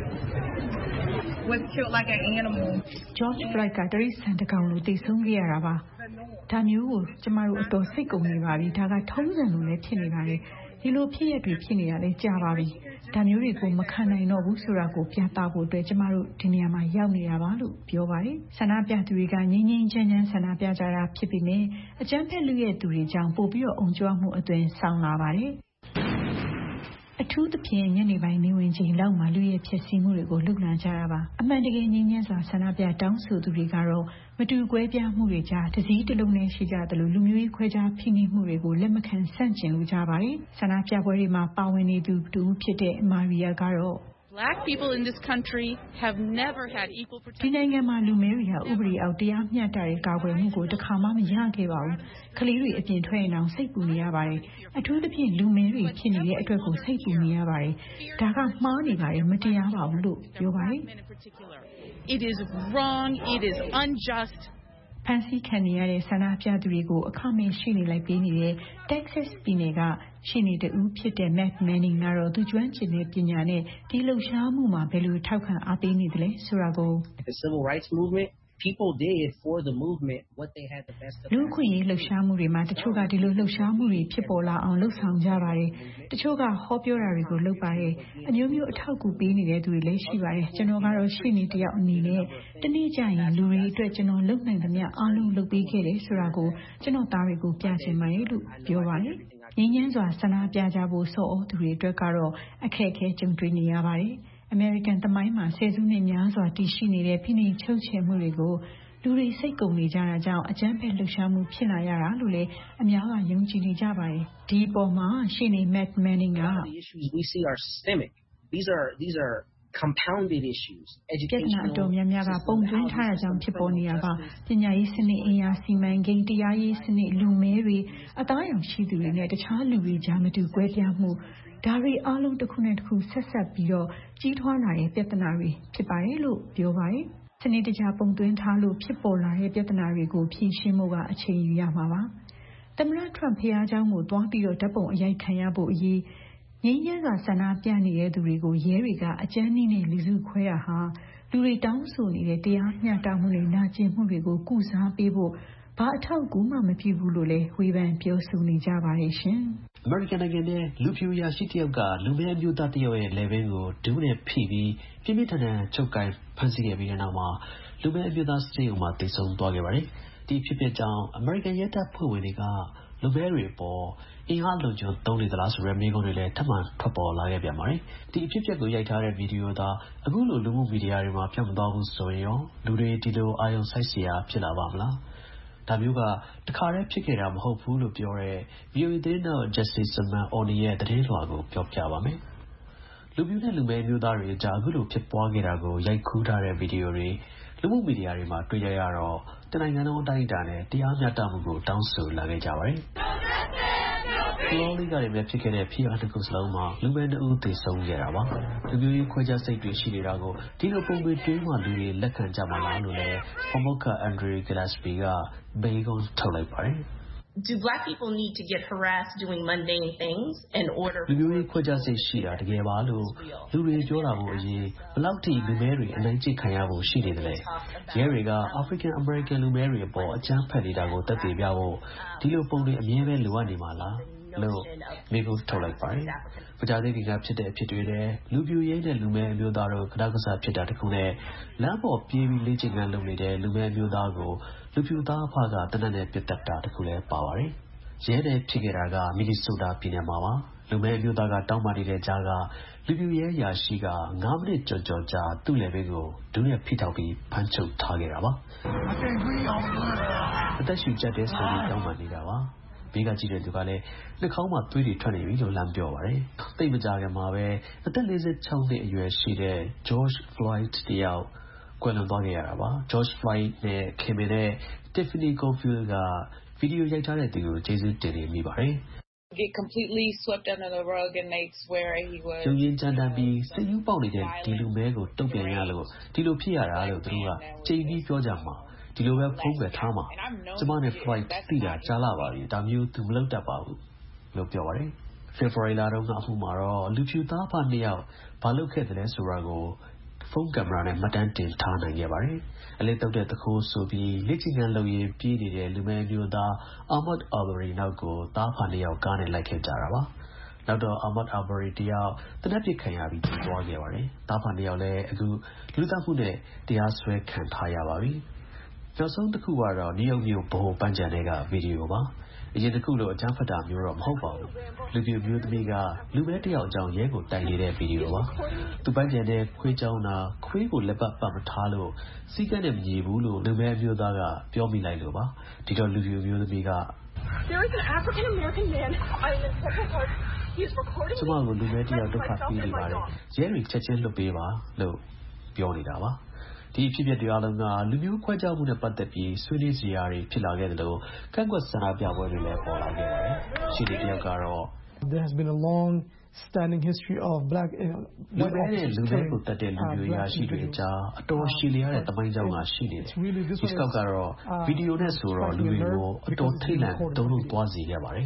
was killed like an animal George Floyd ကတရိษံတကောင်လိုသေဆုံးခဲ့ရတာပါဒါမျိုးကိုကျမတို့အတော်စိတ်ကုန်နေပါပြီဒါကထုံးစံလိုလည်းဖြစ်နေပါတယ်ဒီလိုဖြစ်ရတွေဖြစ်နေတာလည်းကြာပါပြီဒါမျိုးတွေကိုမခံနိုင်တော့ဘူးဆိုတာကိုပြသဖို့အတွက်ကျမတို့ဒီနေရာမှာရောက်နေတာပါလို့ပြောပါတယ်ဆန္ဒပြသူတွေကငြိမ်းငြိမ်းချမ်းချမ်းဆန္ဒပြကြတာဖြစ်ပြီးမြဲအကြမ်းဖက်လူရဲ့သူတွေကြောင့်ပို့ပြီးတော့အုံကြွမှုအသွင်ဆောင်လာပါတယ်အထူးသဖြင့်ညနေပိုင်းနေဝင်ချိန်လောက်မှလူရဲ့ဖြစ်စီမှုတွေကိုလှုပ်လှန်ကြတာပါအမှန်တကယ်ငြိမ်းချမ်းစွာဆန္ဒပြတောင်းဆိုသူတွေကတော့မတူကွဲပြားမှုတွေကြားတစည်းတစ်လုံးနဲ့ရှိကြတယ်လို့လူမျိုးရေးခွဲခြားဖိနှိပ်မှုတွေကိုလက်မခံဆန့်ကျင်လို့ကြပါတယ်ဆန္ဒပြပွဲတွေမှာပါဝင်နေသူတူဖြစ်တဲ့မာရီယာကတော့ Black people in this country have never had equal protection. ဒီနိုင်ငံမှာလူမျိုးတွေဟာဥပဒေအောက်တရားမျှတတဲ့ကာကွယ်မှုကိုတစ်ခါမှမရခဲ့ပါဘူး။ကလေးတွေအပြင်ထွက်ရင်အောင်စိတ်ပူနေရပါတယ်။အထူးသဖြင့်လူမျိုးတွေဖြစ်နေတဲ့အတွက်ကိုစိတ်ပူနေရပါတယ်။ဒါကမှားနေပါတယ်မတရားပါဘူးလို့ပြောပါတယ်။ It is wrong, it is unjust. ဖန်ဆီးခံရတဲ့ဆန္ဒပြသူတွေကိုအခမဲ့ရှိနေလိုက်ပေးနေတဲ့ Texas ပြည်နယ်ကရှိနေတူဖြစ်တဲ့ Matt Manning ကတော့သူကျွမ်းကျင်တဲ့ပညာနဲ့ဒီလှုပ်ရှားမှုမှာဘယ်လိုထောက်ခံအားပေးနေသလဲဆိုတာကို The civil rights movement people did for the movement what they had the best. လူခွင့်ရေးလှုပ်ရှားမှုတွေမှာတချို့ကဒီလိုလှုပ်ရှားမှုတွေဖြစ်ပေါ်လာအောင်လှုပ်ဆောင်ကြပါတယ်တချို့ကဟောပြောတာတွေကိုလုပ်ပါတယ်အမျိုးမျိုးအထောက်အကူပေးနေတဲ့သူတွေလည်းရှိပါတယ်ကျွန်တော်ကတော့ရှေ့နေတယောက်အနေနဲ့တနေ့ကျရင်လူတွေအတွက်ကျွန်တော်လုပ်နိုင်သမျှအားလုံးလုပ်ပေးခဲ့တယ်ဆိုတာကိုကျွန်တော်သားတွေကိုပြချင်ပါတယ်လို့ပြောပါတယ်ငြိမ်းချမ်းစွာဆန္ဒပြကြဖို့ဆော်ဩသူတွေအတွက်ကတော့အခက်အခဲကြုံတွေ့နေရပါတယ်အမေရိကန်သမိုင်းမှာဆယ်စုနှစ်များစွာတည်ရှိနေတဲ့ဖိနှိပ်ချုပ်ချယ်မှုတွေကိုလူတွေစိတ်ကုန်နေကြတာကြောင့်အကြမ်းဖက်လှုပ်ရှားမှုဖြစ်လာရတာလို့လည်းအများကယုံကြည်နေကြပါတယ်ဒီပေါ်မှာရှေ့နေ Matt Manning က we see are systemic these are these are compounded issues education အတော်များများကပုံသွင်းထားတဲ့ကြောင့်ဖြစ်ပေါ်နေတာပါပညာရေးစနစ်အင်အားစီမံကိန်းတရားရေးစနစ်လူမဲတွေအသားရောင်ရှိသူတွေနဲ့တခြားလူတွေကြားမတူကွဲပြားမှုဒါတွေအားလုံးတစ်ခုနဲ့တစ်ခုဆက်ဆက်ပြီးတော့ကြီးထွားလာတဲ့ပြဿနာတွေဖြစ်ပါတယ်လို့ပြောပါတယ်စနစ်တကျပုံသွင်းထားလို့ဖြစ်ပေါ်လာတဲ့ပြဿနာတွေကိုဖြေရှင်းမှုကအချိန်ယူရမှာပါသမ္မတထရမ့်ဖျားเจ้าကိုတွားပြီးတော့ဓာတ်ပုံအရိုက်ခံရဖို့အရေးငြိမ်းချမ်းစွာဆန္ဒပြနေတဲ့သူတွေကိုရဲတွေကအကြမ်းနည်းနဲ့လူစုခွဲတာဟာလူတွေတောင်းဆိုနေတဲ့တရားမျှတမှုတွေနာကျင်မှုတွေကိုကုစားပေးဖို့ဘာအထောက်အကူမှမပြုဘူးလို့လည်းဝေဖန်ပြောဆိုနေကြပါတယ်ရှင်အမေရိကန်နိုင်ငံရဲ့လူဖြူရာရှိတယောက်ကလူမဲအမျိုးသားတယောက်ရဲ့လေဘင်းကိုဒူးနဲ့ဖိပြီးပြင်းပြထန်ထန်ချုပ်ကိုင်ဖမ်းဆီးခဲ့ပြီးတဲ့နောက်မှာလူမဲအမျိုးသားစတေးုံမှာတည်ဆုံသွားခဲ့ပါတယ်ဒီဖြစ်ဖြစ်ကြောင့်အမေရိကန်ရဲတပ်ဖွဲ့ဝင်တွေကလူမဲတွေပေါ်အင်အားလုံခြုံသုံးနေသလားဆိုတဲ့မေးခွန်းတွေလည်းထပ်မံထွက်ပေါ်လာခဲ့ပြန်ပါတယ်ဒီအဖြစ်အပျက်ကိုရိုက်ထားတဲ့ဗီဒီယိုသာအခုလိုလူမှုမီဒီယာတွေမှာပြန့်မသွားဘူးဆိုရင်ရောလူတွေဒီလိုအာရုံစိုက်စရာဖြစ်လာပါမလားဒါမျိုးကတခါတည်းဖြစ်ခဲ့တာမဟုတ်ဘူးလို့ပြောတဲ့ ဗီအိုအေ သတင်းထောက် Jesse Simon Oni ရဲ့သတင်းလွှာကိုပြောပြပါမယ်လူပြူနဲ့လူမဲမျိုးသားတွေအကြားအခုလိုဖြစ်ပွားခဲ့တာကိုရိုက်ကူးထားတဲ့ဗီဒီယိုတွေလူမှုမီဒီယာတွေမှာတွေ့ရရတော့တနိုင်ငံလုံးအတိုင်းအတာနဲ့တရားမျှတမှုကိုတောင်းဆိုလာခဲ့ကြပါတယ်ဖလော်ရီဒါတွေမှာဖြစ်ခဲ့တဲ့ဖြစ်ရပ်တစ်ခုစလုံးမှာလူမဲနှစ်ဦးသေဆုံးခဲ့တာပါလူမျိုးရေးခွဲခြားစိတ်တွေရှိနေတာကိုဒီလိုပုံတွေတွေးမှလူတွေလက်ခံကြမှာလားလို့လည်းဖမောက္ခ Andrew Gillespie ကဘေးကုန်းထုတ်လိုက်ပါတယ် Do black people need to get harassed doing mundane things in order for လူမျိုးရေးခွဲခြားစိတ်ရှိတာတကယ်ပါလို့လူတွေပြောတာကိုအရေးဘလောက်ထိလူမဲတွေအနိုင်ကျင့်ခံရဖို့ရှိနေတယ်လဲရဲတွေက African American လူမဲတွေအပေါ်အကြမ်းဖက်နေတာကိုသက်သေပြဖို့ဒီလိုပုံတွေအမြဲပဲလိုအပ်နေမှာလားလို့မိကုန်းထုတ်လိုက်ပါတယ်။ပကြသေးခင်ကဖြစ်တဲ့အဖြစ်တွေနဲ့လူပြူရဲနဲ့လူမဲအမျိုးသားတို့ကတောက်ကစားဖြစ်တာတခုနဲ့လမ်းပေါ်ပြေးပြီးလေ့ကျင့်ခန်းလုပ်နေတဲ့လူမဲအမျိုးသားကိုလူပြူသားအဖကတနက်နဲ့ပြတ်တက်တာတခုလည်းပါပါတယ်။ရဲနဲ့ဖြစ်ခဲ့တာကမီနီဆိုတာပြည်နယ်မှာပါ။လူမဲအမျိုးသားကတောင်းပန်နေတဲ့ကြားကလူပြူရဲရာရှိကငါးမိနစ်ကြော်ကြော်ကြာသူ့လေဘင်းကိုဒူးနဲ့ဖိထောက်ပြီးဖမ်းချုပ်ထားခဲ့တာပါ။အသက်ရှူကျပ်တဲ့ဆိုပြီးတောင်းပန်နေတာပါ။ဘေးကကြည့်တဲ့သူကလည်းနှာခေါင်းမှာသွေးတွေထွက်နေပြီလို့လမ်းပြောပါတယ်။သိပ်မကြာခင်မှာပဲအသက်၄၆နှစ်အရွယ်ရှိတဲ့ George Floyd တယောက်ကွယ်လွန်သွားခဲ့ရတာပါ။ George Floyd နဲ့ခင်မင်တဲ့ Tiffany Confield ကဗီဒီယိုရိုက်ထားတဲ့သူကိုကျေးဇူးတင်နေမိပါတယ်။ Get completely swept under the rug and they swear he was ကျုံရင်ကြမ်းတမ်းပြီးစိတ်ယူပေါက်နေတဲ့ဒီလူမဲကိုတုံ့ပြန်ရလို့ဒီလိုဖြစ်ရတာလို့သူတို့ကချိန်ပြီးပြောကြမှာဒီလိုပဲဖုံးပဲထားမှာကျမနဲ့ Floyd သိတာကြားလာပါပြီဒါမျိုးသူမလုပ်တတ်ပါဘူးလို့ပြောပါတယ်ဖေဖော်ဝါရီလတုန်းကအမှုမှာတော့လူဖြူသားဖနှစ်ယောက်ဘာလုပ်ခဲ့တယ်လဲဆိုတာကိုဖုန်းကင်မရာနဲ့မှတ်တမ်းတင်ထားနိုင်ခဲ့ပါတယ်အလေးတုပ်တဲ့တခိုးဆိုပြီးလက်ချင်ကန်လုံရင်ပြေးနေတဲ့လူမဲမျိုးသား Ahmaud Arbery နောက်ကိုသားဖနှစ်ယောက်ကားနဲ့လိုက်ခဲ့ကြတာပါနောက်တော့ Ahmaud Arbery တယောက်တနက်ပြစ်ခံရပြီးပြေးသွားခဲ့ပါတယ်သားဖနှစ်ယောက်လည်းအခုလူသားမှုနဲ့တရားစွဲခံထားရပါပြီနောက်ဆုံးတစ်ခုကတော့နယူးယောက်မြို့ဗဟိုပန်းခြံတွေကဗီဒီယိုပါအရင်တစ်ခုလိုအကြမ်းဖက်တာမျိုးတော့မဟုတ်ပါဘူးလူပြိုမျိုးသမီးကလူမဲတယောက်အကြောင်းရဲကိုတိုင်နေတဲ့ဗီဒီယိုပါသူပန်းခြံနဲ့ခွေးချောင်းတာခွေးကိုလက်ပတ်ပတ်မထားလို့စီးကန်းနဲ့မညီဘူးလို့လူမဲမျိုးသားကပြောမိလိုက်လို့ပါဒီတော့လူပြိုမျိုးသမီးက There is an African American man I'm in Central Park he's recording ကျမကိုလူမဲတယောက်ဒုက္ခပေးနေပါတယ်ရဲတွေချက်ချင်းလွတ်ပေးပါလို့ပြောနေတာပါဒီဖြစ်ဖြစ်တရားလုံးကလူမျိုးခွဲခြားမှုနဲ့ပတ်သက်ပြီးဆွေးနွေးစရာတွေဖြစ်လာခဲ့တယ်လို့ကန့်ကွက်ဆန္ဒပြပွဲတွေလည်းပေါ်လာခဲ့ပါတယ်။ရှိတဲ့တယောက်ကတော့ There has been a long standing history of black uh, လူမဲနဲ့လူမဲကိုတတ်တဲ့လူမျိုးရာရှိတွေအကြားအတော်ရှည်လျားတဲ့တမိုင်းကြောင်းကရှိနေတယ်။ဒီစကောက်ကတော့ဗီဒီယိုနဲ့ဆိုတော့လူတွေကိုအတော်ထိတ်လန့်တုန်လှုပ်သွားစေခဲ့ပါတယ်။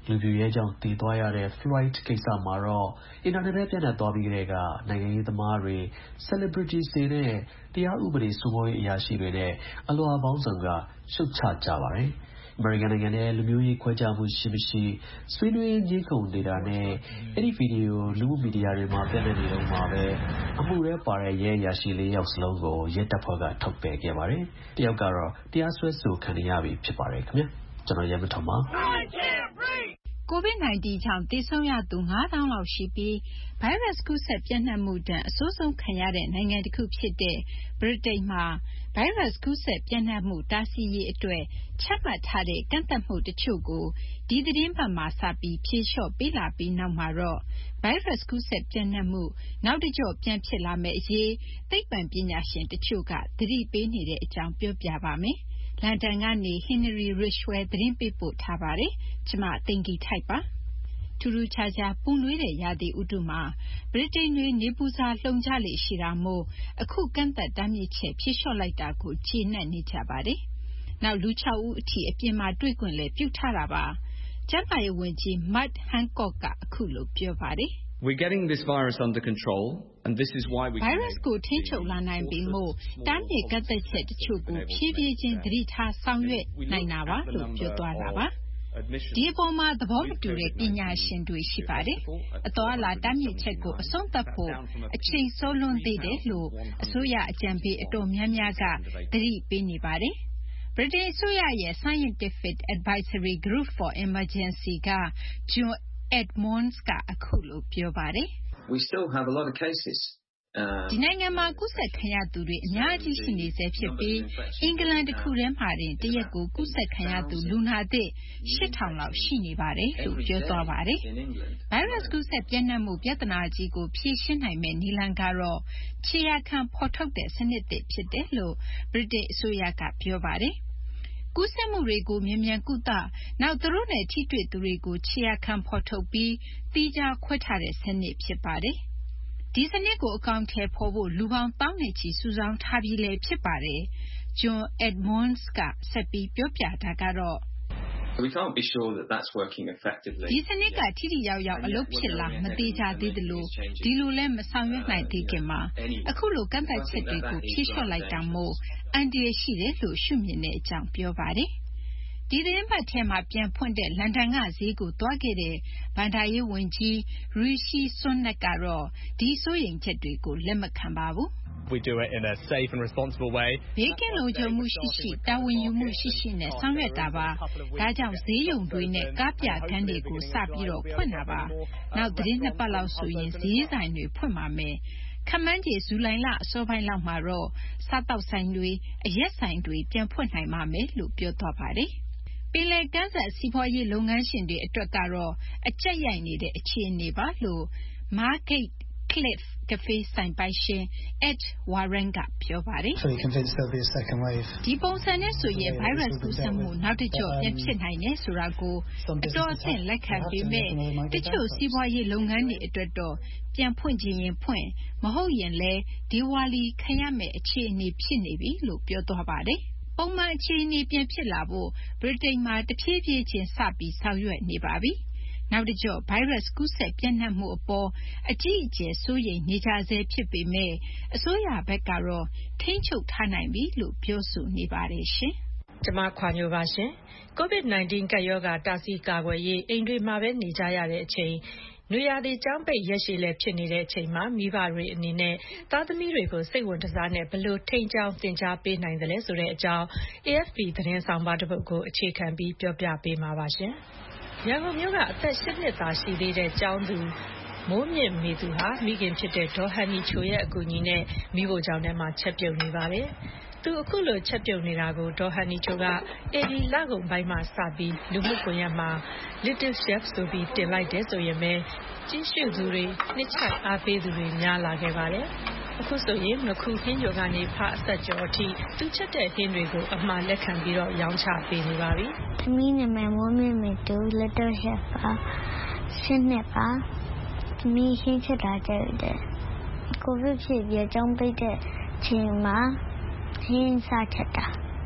လူပြည့်ရဲကြောင့်တည်သွားရတဲ့ Floyd ကိစ္စမှာတော့အင်တာနက်နဲ့ပြန့်နှံ့သွားပြီးကတည်းကနိုင်ငံရေးသမားတွေ celebrities တွေနဲ့တရားဥပဒေစိုးမိုးရေးအရာရှိတွေနဲ့အလွှာပေါင်းစုံကရှုတ်ချကြပါတယ်။ အမေရိကန်နိုင်ငံရဲ့လူမျိုးရေးခွဲခြားမှုရှိမရှိဆွေးနွေးငြင်းခုန်နေတာနဲ့အဲ့ဒီဗီဒီယိုလူမှုမီဒီယာတွေမှာပြန့်နှံ့နေတော့မှာပဲအမှုရဲပါတဲ့ရဲအရာရှိလေးယောက်စလုံးကိုရဲတပ်ဖွဲ့ကထုတ်ပယ်ခဲ့ပါတယ်။တယောက်ကတော့တရားစွဲဆိုခံရပြီဖြစ်ပါတယ်ခင်ဗျာ။ကျွန်တော်ရဲမထုံပါကိုဗစ် -19 ကြောင့်သေဆုံးရသူ ငါးသောင်းလောက်ရှိပြီးဗိုင်းရပ်စ်ကူးစက်ပြန့်နှံ့မှုဒဏ်အဆိုးဆုံးခံရတဲ့နိုင်ငံတစ်ခုဖြစ်တဲ့ဗြိတိန်မှာဗိုင်းရပ်စ်ကူးစက်ပြန့်နှံ့မှုတားဆီးရေးအတွက်ချမှတ်ထားတဲ့ကန့်သတ်မှုတချို့ကိုဒီသီတင်းပတ်မှာစပြီးဖြေလျှော့ပေးလာပြီးနောက်မှာတော့ဗိုင်းရပ်စ်ကူးစက်ပြန့်နှံ့မှုနောက်တစ်ကျော့ပြန်ဖြစ်လာမယ့်အရေးသိပ္ပံပညာရှင်တချို့ကသတိပေးနေတဲ့အကြောင်းပြောပြပါမယ်။လန်ဒန်ကနေ Henry Ridgwell သတင်းပေးပို့ထားပါတယ်။ကျမသိင်္ဂီထိုက်ပါ။ထူးထူးခြားခြားပူနွေးတဲ့ရာသီဥတုမှာဗြိတိန်တွေနေပူစာလှုံကြလေရှိတာမို့အခုကန့်သက်တားမြစ်ချက်ဖြေလျှော့လိုက်တာကိုကျေနပ်နေကြပါတယ်။နောက်လူခြောက်ဦးအထိအပြင်မှာတွေ့ခွင့်လည်းပြုထားတာပါ။ကျန်းမာရေးဝန်ကြီး Matt Hancock ကအခုလိုပြောပါတယ်။ We're getting this virus under control and this is why we ဗိုင်းရပ်စ်ကိုထိန်းချုပ်လာနိုင်ပြီမို့တားမြစ်ကန့်သက်ချက်တချို့ကိုဖြည်းဖြည်းချင်းသတိထားဆောင်ရွက်နိုင်တာပါလို့ပြောသွားတာပါဒီအပေါ်မှာသဘောမတူတဲ့ပညာရှင်တွေရှိပါတယ်အတော်အလားတားမြစ်ချက်ကိုအဆုံးသတ်ဖို့အချိန်စောလွန်းသေးတယ်လို့အစိုးရအကြံပေးအတော်များများကသတိပေးနေပါတယ်ဗြိတိန်အစိုးရရဲ့ Scientific Advisory Group for Emergency က John Edmonds ကအခုလိုပြောပါတယ် We still have a lot of cases ဒီနိုင်ငံမှာကူးစက်ခံရသူတွေအများကြီးရှိနေဆဲဖြစ်ပြီးအင်္ဂလန်တစ်ခုထဲမှာတင်တရက်ကိုကူးစက်ခံရသူလူနာသစ် ရှစ်ထောင် လောက်ရှိနေပါတယ်လို့ပြောသွားပါတယ်။ဗိုင်းရပ်စ်ကူးစက်ပြန့်နှံ့မှုပြဿနာကြီးကိုဖြေရှင်းနိုင်မယ့်နည်းလမ်းကတော့ခြေရာခံဖော်ထုတ်တဲ့စနစ်သစ်ဖြစ်တယ်လို့ဗြိတိန်အစိုးရကပြောပါတယ်။ကူးစက်မှုတွေကိုမြန်မြန်ကုသနောက်သူတို့နဲ့ထိတွေ့သူတွေကိုခြေရာခံဖော်ထုတ်ပြီးသီးခြားခွဲထားတဲ့စနစ်ဖြစ်ပါတယ်။ဒီစနစ်ကိုအကောင်အထည်ဖော်ဖို့လူပေါင်းသောင်းနဲ့ချီစုဆောင်းထားပြီးလည်းဖြစ်ပါတယ်။ John Edmonds ကဆက်ပြီးပြောပြတာကတော့ We can't be sure that that's working effectively. ဒီစနစ်ကထိထိရောက်ရောက်အလုပ်ဖြစ်လာမသေးကြသေးသလိုဒီလိုလဲမဆောင်ရွက်နိုင်သေးခင်မှာအခုလိုကန့်သတ်ချက်တွေကိုဖြေလျှော့လိုက်တာမို့အန်ဒီရရှိတယ်လို့ရှုမြင်တဲ့အကြောင်းပြောပါတယ်။ဒီသတင်းပတ်ထဲမှာပြန်ဖွင့်တဲ့လန်ဒန်ကဈေးကိုသွားခဲ့တဲ့ဗန်ဒါရေးဝန်ကြီး Rishi Sunak ကတော့ဒီစိုးရိမ်ချက်တွေကိုလက်မခံပါဘူး။ We do it in a safe and responsible way. ဘေးကင်းလုံခြုံမှုရှိရှိတာဝန်ယူမှုရှိရှိနဲ့ဆောင်ရွက်တာပါ။ဒါကြောင့်ဈေးရုံတွေနဲ့ကားပြခန်းတွေကိုစပြီးတော့ဖွင့်တာပါ။နောက်သတင်းနှစ်ပတ်လောက်ဆိုရင်ဈေးဆိုင်တွေဖွင့်ပါမယ်။ခမန်းကြီးဇူလိုင်လအစောပိုင်းလောက်မှာတော့စားတောက်ဆိုင်တွေအရက်ဆိုင်တွေပြန်ဖွင့်နိုင်ပါမယ်လို့ပြောသွားပါတယ်။ပင်လယ်ကမ်းစပ်စီးပွားရေးလုပ်ငန်းရှင်တွေအတွက်ကတော့အကျပ်ရိုက်နေတဲ့အခြေအနေပါလို့ Margate Cliff Cafe ဆိုင်ပိုင်ရှင် Ed Warren ကပြောပါတယ်ဒီပုံစံနဲ့ဆိုရင်ဗိုင်းရပ်စ်ကူးစက်မှုနောက်တစ်ကျော့ပြန်ဖြစ်နိုင်တယ်ဆိုတာကိုအတော်အသင့်လက်ခံပေမဲ့တချို့စီးပွားရေးလုပ်ငန်းတွေအတွက်တော့ပြန်ဖွင့်ခြင်းရင်ဖွင့်မဟုတ်ရင်လည်းဒီဝါလီခံရမယ့်အခြေအနေဖြစ်နေပြီလို့ပြောသွားပါတယ်ပုံမှန်အခြေအနေပြန်ဖြစ်လာဖို့ဗြိတိန်မှာတဖြည်းဖြည်းချင်းစပြီးဆောင်ရွက်နေပါပြီ။နောက်တစ်ကျော့ဗိုင်းရပ်စ်ကူးစက်ပြန့်နှံ့မှုအပေါ်အကြီးအကျယ်စိုးရိမ်နေကြဆဲဖြစ်ပေမဲ့အစိုးရဘက်ကတော့ထိန်းချုပ်ထားနိုင်ပြီလို့ပြောဆိုနေပါတယ်ရှင်။ကျွန်မခွာညိုပါရှင်။ ကိုဗစ် -19 ကပ်ရောဂါတားဆီးကာကွယ်ရေးအိမ်တွေမှာပဲနေကြရတဲ့အချိန်နွေရာသီကျောင်းပိတ်ရက်ရှည်လည်းဖြစ်နေတဲ့အချိန်မှာမိဘတွေအနေနဲ့သားသမီးတွေကိုစိတ်ဝင်စားနဲ့ဘလို့ထိန်းချောင်းသင်ကြားပေးနိုင်တယ်လဲဆိုတဲ့အကြောင်း A F P သတင်းဆောင်ပါတစ်ပုဒ်ကိုအခြေခံပြီးပြောပြပေးမှာပါရှင်။ရန်ကုန်မြို့ကအသက်ရှစ်နှစ်သာရှိသေးတဲ့ကျောင်းသူမိုးမြင့်မေသူဟာမိခင်ဖြစ်တဲ့ဒေါ်ဟန်နီချိုရဲ့အကူအညီနဲ့မိဖို့ကျောင်းထဲမှာချက်ပြုတ်နေပါတယ်။သူအခုလိုချက်ပြုတ်နေတာကိုဒေါ်ဟန်နီချိုကအေဒီလကုန်ပိုင်းမှာစပြီးလူမှုကွန်ရက်မှာ Little Chef ဆိုပြီးတင်လိုက်တယ်ဆိုရင်ပဲကြီးစုသူတွေနှစ်ချိုက်အားပေးသူတွေများလာခဲ့ပါတယ်။အခုဆိုရင်မခုဟင်းကျော်ကနေဖအဆက်ကျော်အထိသူချက်တဲ့ဟင်းတွေကိုအမှားလက်ခံပြီးတော့ရောင်းချပေးနေပါပြီ။သမီးနာမည်မိုးမြင့်မေသူ Little Chef ပါရှင်းနေပါသမီးရှင်းချက်တာကြတယ်ကိုဗစ်ဖြစ်ပြီးအကြောင်းပိတ်တဲ့ချိန်မှာဟင်းစားချက်တာ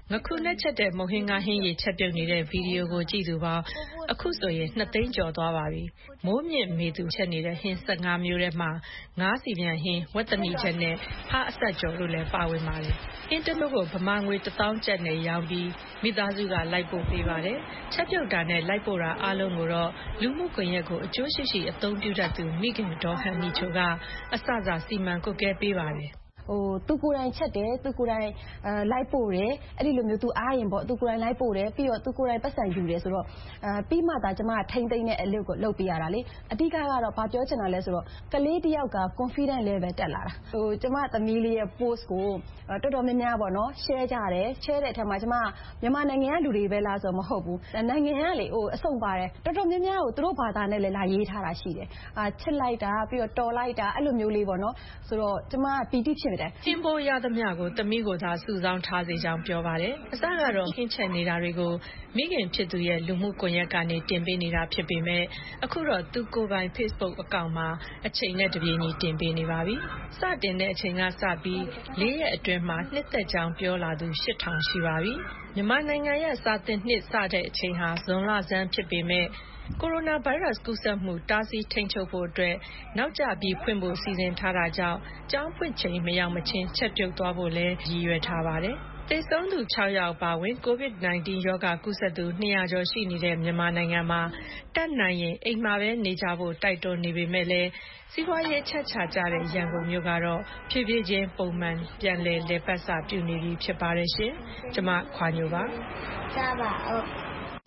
ငခုနဲ့ချက်တဲ့မုံဟင်းကားဟင်းရည်ချက်ပြုတ်နေတဲ့ဗီဒီယိုကိုကြည့်သူပေါင်းအခုဆိုရင်နှစ်သိန်းကျော်သွားပါပြီ။မိုးမြင့်မေသူချက်နေတဲ့ဟင်း၁၅မျိုးထဲမှာငါးစီပြန်ဟင်းဝက်သမီချက်နဲ့ဟာအဆက်ကျော်တို့လည်းပါဝင်ပါတယ်။ဟင်းတလုံးကိုဗမာငွေတစ်သောင်းကျပ်နဲ့ရောင်းပြီးမိသားစုကလိုက်ပို့ပေးပါတယ်။ချက်ပြုတ်တာနဲ့လိုက်ပို့တာအားလုံးကိုတော့လူမှုကွန်ရက်ကိုအကျိုးရှိရှိအသုံးပြုတတ်သူမိခင်ဒေါ်ဟန်နီချိုကအစစစီမံကွပ်ကဲပေးပါတယ်။ဟိုသူကိုယ်တိုင်ချက်တယ်သူကိုယ်တိုင်အဲလိုက်ပို့တယ်အဲ့ဒီလိုမျိုးသူအားရင်ပေါ့သူကိုယ်တိုင်လိုက်ပို့တယ်ပြီးတော့သူကိုယ်တိုင်ပတ်စံယူတယ်ဆိုတော့အဲပြီးမှသာကျမထိမ့်သိမ့်တဲ့အလုပ်ကိုလုပ်ပေးရတာလေအဓိကကတော့ဘာပြောချင်တာလဲဆိုတော့ကလေးတယောက်က confidence level တက်လာတာဟိုကျမသမီးလေးရဲ့ post ကိုတော်တော်များများပေါ့နော် share ကြတယ် share တဲ့အထက်မှာကျမမြန်မာနိုင်ငံကလူတွေပဲလားဆိုတော့မဟုတ်ဘူးနိုင်ငံကလေဟိုအဆုံပါတယ်တော်တော်များများကိုသူတို့ဘာသာနဲ့လည်းလာရေးထားတာရှိတယ်အာချစ်လိုက်တာပြီးတော့တော်လိုက်တာအဲ့လိုမျိုးလေးပေါ့နော်ဆိုတော့ကျမပီတိဖြစ်တယ်ဟင်းပိုးရသမျှကိုသမီးကိုသာစုဆောင်းထားစေကြောင်းပြောပါတယ်အစကတော့ဟင်းချက်နေတာတွေကိုမိခင်ဖြစ်သူရဲ့လူမှုကွန်ရက်ကနေတင်ပေးနေတာဖြစ်ပေမဲ့အခုတော့သူကိုယ်ပိုင် Facebook အကောင့်မှာအချိန်နဲ့တပြေးညီတင်ပေးနေပါပြီစတင်တဲ့အချိန်ကစပြီးလေးရက်အတွင်းမှာနှစ်သက်ကြောင်းပြောလာသူရှစ်ထောင်ရှိပါပြီမြန်မာနိုင်ငံရဲ့စာသင်နှစ်စတဲ့အချိန်ဟာဇွန်လဆန်းဖြစ်ပေမဲ့ကိုရိုနာဗိုင်းရပ်စ်ကူးစက်မှုတားဆီးထိန်းချုပ်ဖို့အတွက်နောက်ကျပြီးဖွင့်ဖို့စီစဉ်ထားတာကြောင့်ကျောင်းဖွင့်ချိန်မရောက်မချင်းချက်ပြုတ်သွားဖို့လည်းရည်ရွယ်ထားပါတယ်။သေဆုံးသူ၆ယောက်ပါဝင် ကိုဗစ်၁၉ ရောဂါကူးစက်သူ၂၀၀ကျော်ရှိနေတဲ့မြန်မာနိုင်ငံမှာတက်နိုင်ရင်အိမ်မှာပဲနေကြဖို့တိုက်တွန်းနေပေမဲ့လည်းစီးပွားရေးချက်ချကြတဲ့ရန်ကုန်မြို့ကတော့ဖြည်းဖြည်းချင်းပုံမှန်ပြန်လည်လည်ပတ်စပြုနေပြီဖြစ်ပါတယ်ရှင်။ကျွန်မခွာညိုပါ။ကြပါဦး။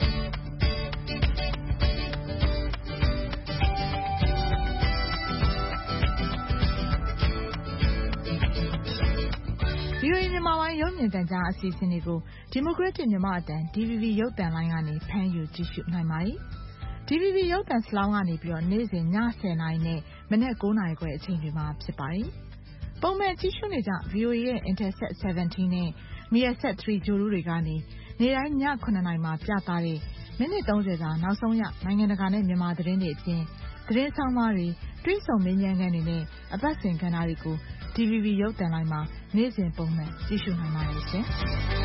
ဗွီအိုအေ မြန်မာပိုင်းရုပ်မြင်သံကြားအစီအစဉ်တွေကို Democratic မြန်မာအသံ ဒီ ဗီ ဗီ ရုပ်သံလိုင်းကနေဖမ်းယူကြည့်ရှုနိုင်ပါတယ်။ ဒီ ဗီ ဗီ ရုပ်သံစလောင်းကနေပြီးတော့နေ့စဉ်ညဆယ်နာရီနဲ့မနက်၉နာရီခွဲအချိန်တွေမှာဖြစ်ပါတယ်။ပုံမှန်ကြည့်ရှုနေကြ ဗီအိုအေ ရဲ့ Intelsat ဆဗန်တီးနဲ့ Measat ၃ ဂြိုဟ်တုတွေကနေနေ့တိုင်းညခုနှစ်နာရီမှာပြသတဲ့မိနစ်သုံးဆယ်စာနောက်ဆုံးရနိုင်ငံတကာနဲ့မြန်မာသတင်းတွေအပြင်သတင်းဆောင်မတွေတွဲဆုံမေးမြန်းခန်းတွေနဲ့အပတ်စဉ်ကဏ္ဍတွေကို ဒီ ဗီ ဗီ ရုပ်သံလိုင်းမှာနေ့စဉ်ပုံမှန်ကြည့်ရှုနိုင်ပါတယ်ရှင်။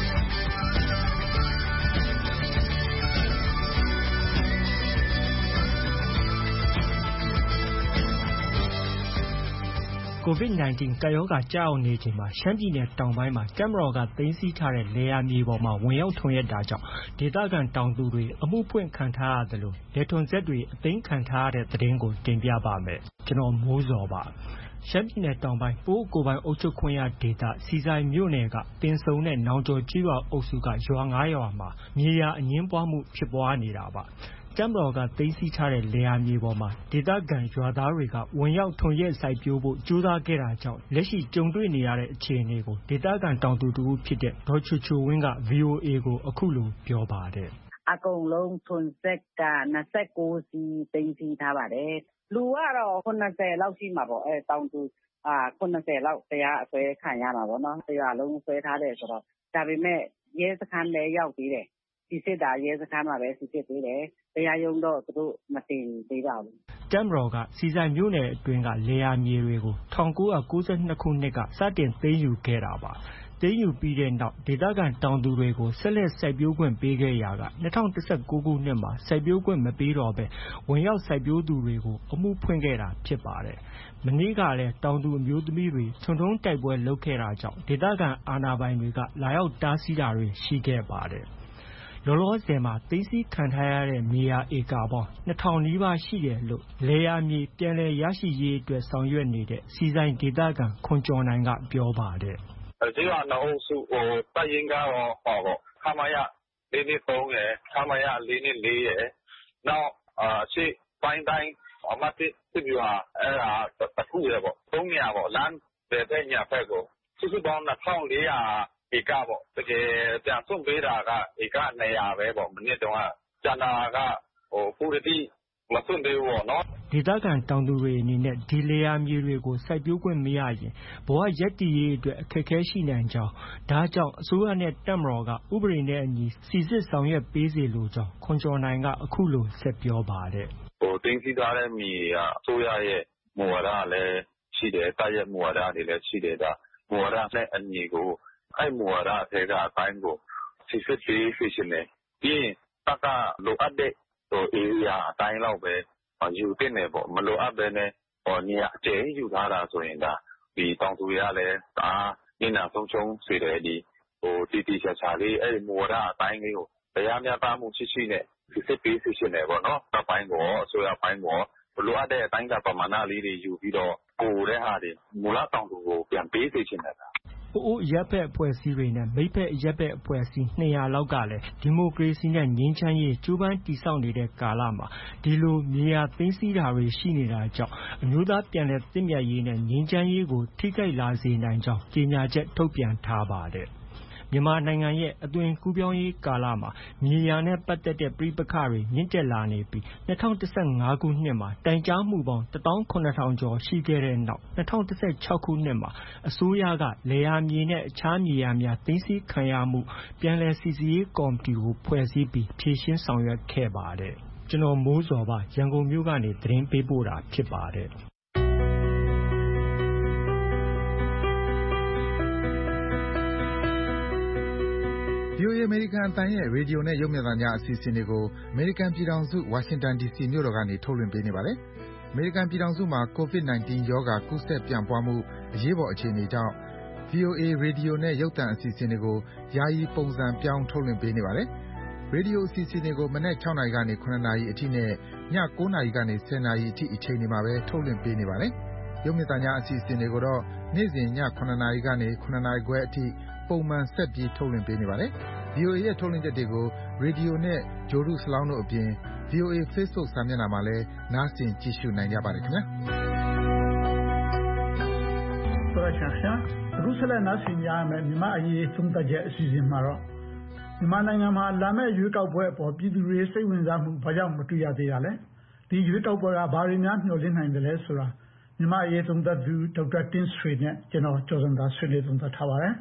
ကိုဗစ်၁၉ ကပ်ရောဂါကြောက်အောင်နေချိန်မှာရှမ်းပြည်နယ်တောင်ပိုင်းမှာတပ်မတော်ကသိမ်းဆည်းထားတဲ့လယ်ယာမြေပေါ်မှာဝင်ရောက်ထွန်ရက်တာကြောင့်ဒေသခံတောင်သူတွေအမှုဖွင့်ခံထားရသလိုလယ်ထွန်စက်တွေအသိမ်းခံထားရတဲ့သတင်းကိုတင်ပြပါမယ်။ကျွန်တော်မိုးစောပါ။ရှမ်းပြည်နယ်တောင်ပိုင်းပိုးကိုပိုင်အုပ်ချုပ်ခွင့်ရဒေသစီဆိုင်မြို့နယ်ကတင်ဆုံနဲ့နောင်ကျော်ကြီးရွာအုပ်စုကရွာငါးရွာမှာမြေယာအငင်းပွားမှုဖြစ်ပွားနေတာပါ။တပ်မတော်ကသိမ်းဆည်းထားတဲ့လယ်ယာမြေပေါ်မှာဒေသခံရွာသားတွေကဝင်ရောက်ထွန်ရက်စိုက်ပျိုးဖို့ကြိုးစားခဲ့တာကြောင့်လက်ရှိကြုံတွေ့နေရတဲ့အခြေအနေကိုဒေသခံတောင်သူတူဖြစ်တဲ့ဒေါ်ချိုချိုဝင်းက ဗီအိုအေ ကိုအခုလိုပြောပါတယ်။အကုန်လုံးထွန်စက်က၂၉စီးသိမ်းဆည်းထားပါတယ်။လူကတော့၇၀လောက်ရှိမှာပေါ့အဲတောင်သူအာ၇၀လောက်တရားအစွဲခံရမှာပေါ့နော်။တရွာလုံးဆွဲထားတယ်ဆိုတော့ဒါပေမဲ့ရဲစခန်းလည်းရောက်သေးတယ်။စီစစ်တာရဲစခန်းမှာပဲစီစစ်သေးတယ်။တရားရုံးတော့သူတို့မတင်သေးပါဘူး။တပ်မတော်ကစီဆိုင်မြို့နယ်အတွင်းကလယ်ယာမြေတွေကို၁၉၉၂ခုနှစ်ကစတင်သိမ်းယူခဲ့တာပါ။သိမ်းယူပြီးတဲ့နောက်ဒေသခံတောင်သူတွေကိုဆက်လက်စိုက်ပျိုးခွင့်ပေးခဲ့ရာက၂၀၁၉ခုနှစ်မှာစိုက်ပျိုးခွင့်မပေးတော့ဘဲဝင်ရောက်စိုက်ပျိုးသူတွေကိုအမှုဖွင့်ခဲ့တာဖြစ်ပါတယ်။မနေ့ကလည်းတောင်သူအမျိုးသမီးတွေထွန်ထုံးတိုက်ပွဲလုပ်ခဲ့တာကြောင့်ဒေသခံအာဏာပိုင်တွေကလာရောက်တားဆီးတာတွေရှိခဲ့ပါတယ်။လောလောဆယ်မှာသိမ်းဆည်းခံထားရတဲ့မြေယာဧကပေါင်း၂ထောင်နီးပါးရှိတယ်လို့လယ်ယာမြေပြန်လည်ရရှိရေးအတွက်ဆောင်ရွက်နေတဲ့စီဆိုင်ဒေသခံခွန်ကျော်နိုင်ကပြောပါတယ်။ကျေးရွာနှစ်အုပ်စုဟိုတပ်ရင်းကတော့ဟောပေါ့ခမရလေးနှစ်သုံးရယ်ခမရလေးနှစ်လေးရယ်နောက်အာရှေ့ပိုင်းတိုင်းအမတ်တစ်စစ်ဗျူဟာအဲ့ဒါတခုရယ်ပေါ့သုံးနေရာပေါ့လမ်းတဲ့တဲ့ညာဘက်ကိုစုစုပေါင်း၂ထောင်လေးရာဧကပေါ့တကယ်ပြန်စွန့်ပေးတာကဧက၂ရာပဲပေါ့မနစ်တုန်းကကျန်တာကဟိုပူရတိမစွန့်ပေးဘူးပေါ့နော်ဒေသခံတောင်သူတွေအနေနဲ့ဒီလယ်ယာမြေတွေကိုစိုက်ပျိုးခွင့်မရရင်ဘဝရပ်တည်ရေးအတွက်အခက်အခဲရှိနိုင်ကြောင်းဒါကြောင့်အစိုးရနဲ့တပ်မတော်ကဥပဒေနဲ့အညီစီစစ်ဆောင်ရွက်ပေးစေလိုကြောင်းခွန်ကျော်နိုင်ကအခုလိုဆက်ပြောပါတယ်ဟိုတင်းစီထားတဲ့မြေကအစိုးရရဲ့မူဝါဒလည်းရှိတယ်တပ်ရဲ့မူဝါဒတွေလည်းရှိတယ်ဒါမူဝါဒနဲ့အညီကိုအဲ့မူဝါဒအထက်ကအတိုင်းကိုစီစစ်ပေးစေချင်တယ်ပြီးရင်တပ်ကလိုအပ်တဲ့ဟို area အတိုင်းလောက်ပဲယူတင်နေပေါ့မလိုအပ်ဘဲနဲ့ဟိုနေရာအကျယ်ယူထားတာဆိုရင်ဒါဒီတောင်သူတွေကလည်းဒါညနာဆုံးချုံစေတယ်ဒီဟိုတီတီချာချာလေးအဲ့ဒီမူဝါဒအတိုင်းလေးကိုတရားမျှတမှုရှိရှိနဲ့စီစစ်ပေးစေချင်တယ်ပေါ့နော်တပ်ပိုင်းကောအစိုးရပိုင်းကောဘလိုအပ်တဲ့အတိုင်းကပမာဏလေးတွေယူပြီးတော့ပိုတဲ့ဟာတွေမူလတောင်သူကိုပြန်ပေးစေချင်တယ်အိုးအိုးရပ်ဖက်အဖွဲ့အစည်းတွေနဲ့မိဖက်ရပ်ဖက်အဖွဲ့အစည်းနှစ်ရာလောက်ကလည်းဒီမိုကရေစီနဲ့ငြိမ်းချမ်းရေးကြိုးပမ်းတည်ဆောက်နေတဲ့ကာလမှာဒီလိုမြေယာသိမ်းဆည်းတာတွေရှိနေတာကြောင့်အမျိုးသားပြန်လည်သင့်မြတ်ရေးနဲ့ငြိမ်းချမ်းရေးကိုထိခိုက်လာစေနိုင်ကြောင်းကြေညာချက်ထုတ်ပြန်ထားပါတယ်မြန်မာနိုင်ငံရဲ့အသွင်ကူးပြောင်းရေးကာလမှာမြေယာနဲ့ပတ်သက်တဲ့ပြိပခါတွေမြင့်တက်လာနေပြီး၂၀၁၅ခုနှစ်မှာတိုင်ကြားမှုပေါင်းတစ်သောင်းခုနှစ်ထောင်ကျော်ရှိခဲ့တဲ့နောက်၂၀၁၆ခုနှစ်မှာအစိုးရကလယ်ယာမြေနဲ့အခြားမြေယာများသိမ်းဆည်းခံရမှုပြန်လည်စိစစ်ရေးကော်မတီကိုဖွဲ့စည်းပြီးဖြေရှင်းဆောင်ရွက်ခဲ့ပါတယ်ကျွန်တော်မိုးစော်ပါရန်ကုန်မြို့ကနေသတင်းပေးပို့တာဖြစ်ပါတယ်ဗီအိုအေ အမေရိကန်အသံရဲ့ရေဒီယိုနဲ့ရုပ်မြင်သံကြားအစီအစဉ်တွေကိုအမေရိကန်ပြည်ထောင်စုဝါရှင်တန်ဒီစီမြို့တော်ကနေထုတ်လွှင့်ပေးနေပါတယ်။အမေရိကန်ပြည်ထောင်စုမှာ ကိုဗစ် ၁၉ ရောဂါကူးစက်ပြန့်ပွားမှုအရေးပေါ်အခြေအနေကြောင့် ဗီအိုအေရေဒီယိုနဲ့ရုပ်သံအစီအစဉ်တွေကိုယာယီပုံစံပြောင်းထုတ်လွှင့်ပေးနေပါတယ်။ရေဒီယိုအစီအစဉ်တွေကိုမနက်၆နာရီကနေ၇နာရီအထိနဲ့ည၉နာရီကနေ၁၀နာရီအထိအချိန်တွေမှာပဲထုတ်လွှင့်ပေးနေပါတယ်။ရုပ်မြင်သံကြားအစီအစဉ်တွေကိုတော့နေ့စဉ်ည၇နာရီကနေ၇နာရီခွဲအထိပုံမှန်ဆက်ပြီးထုတ်လွှင့်ပေးနေပါတယ်။ ဗီအိုအေရဲ့ထုတ်လွှင့်ချက်တွေကိုရေဒီယိုနဲ့ဂြိုဟ်တုစလောင်းတို့အပြင် ဗီအိုအေ Facebook စာမျက်နှာမှာလည်းနားဆင်ကြည့်ရှုနိုင်ကြပါတယ်ခင်ဗျာဆိုတော့ရှာရှာအခုဆက်လက်နားဆင်ကြရမယ်မြန်မာအရေးသုံးသပ်ချက်အစီအစဉ်မှာတော့မြန်မာနိုင်ငံမှာလာမယ့်ရွေးကောက်ပွဲအပေါ်ပြည်သူတွေစိတ်ဝင်စားမှုဘာကြောင့်မတွေ့ရသေးတာလဲဒီရွေးကောက်ပွဲကဘာတွေများမျှော်လင့်နိုင်တယ်လဲဆိုတာမြန်မာအရေးသုံးသပ်သူဒေါက်တာတင်းဆွေနဲ့ကျွန်တော်ကျော်စံသာဆွေးနွေးသုံးသပ်ထားပါတယ်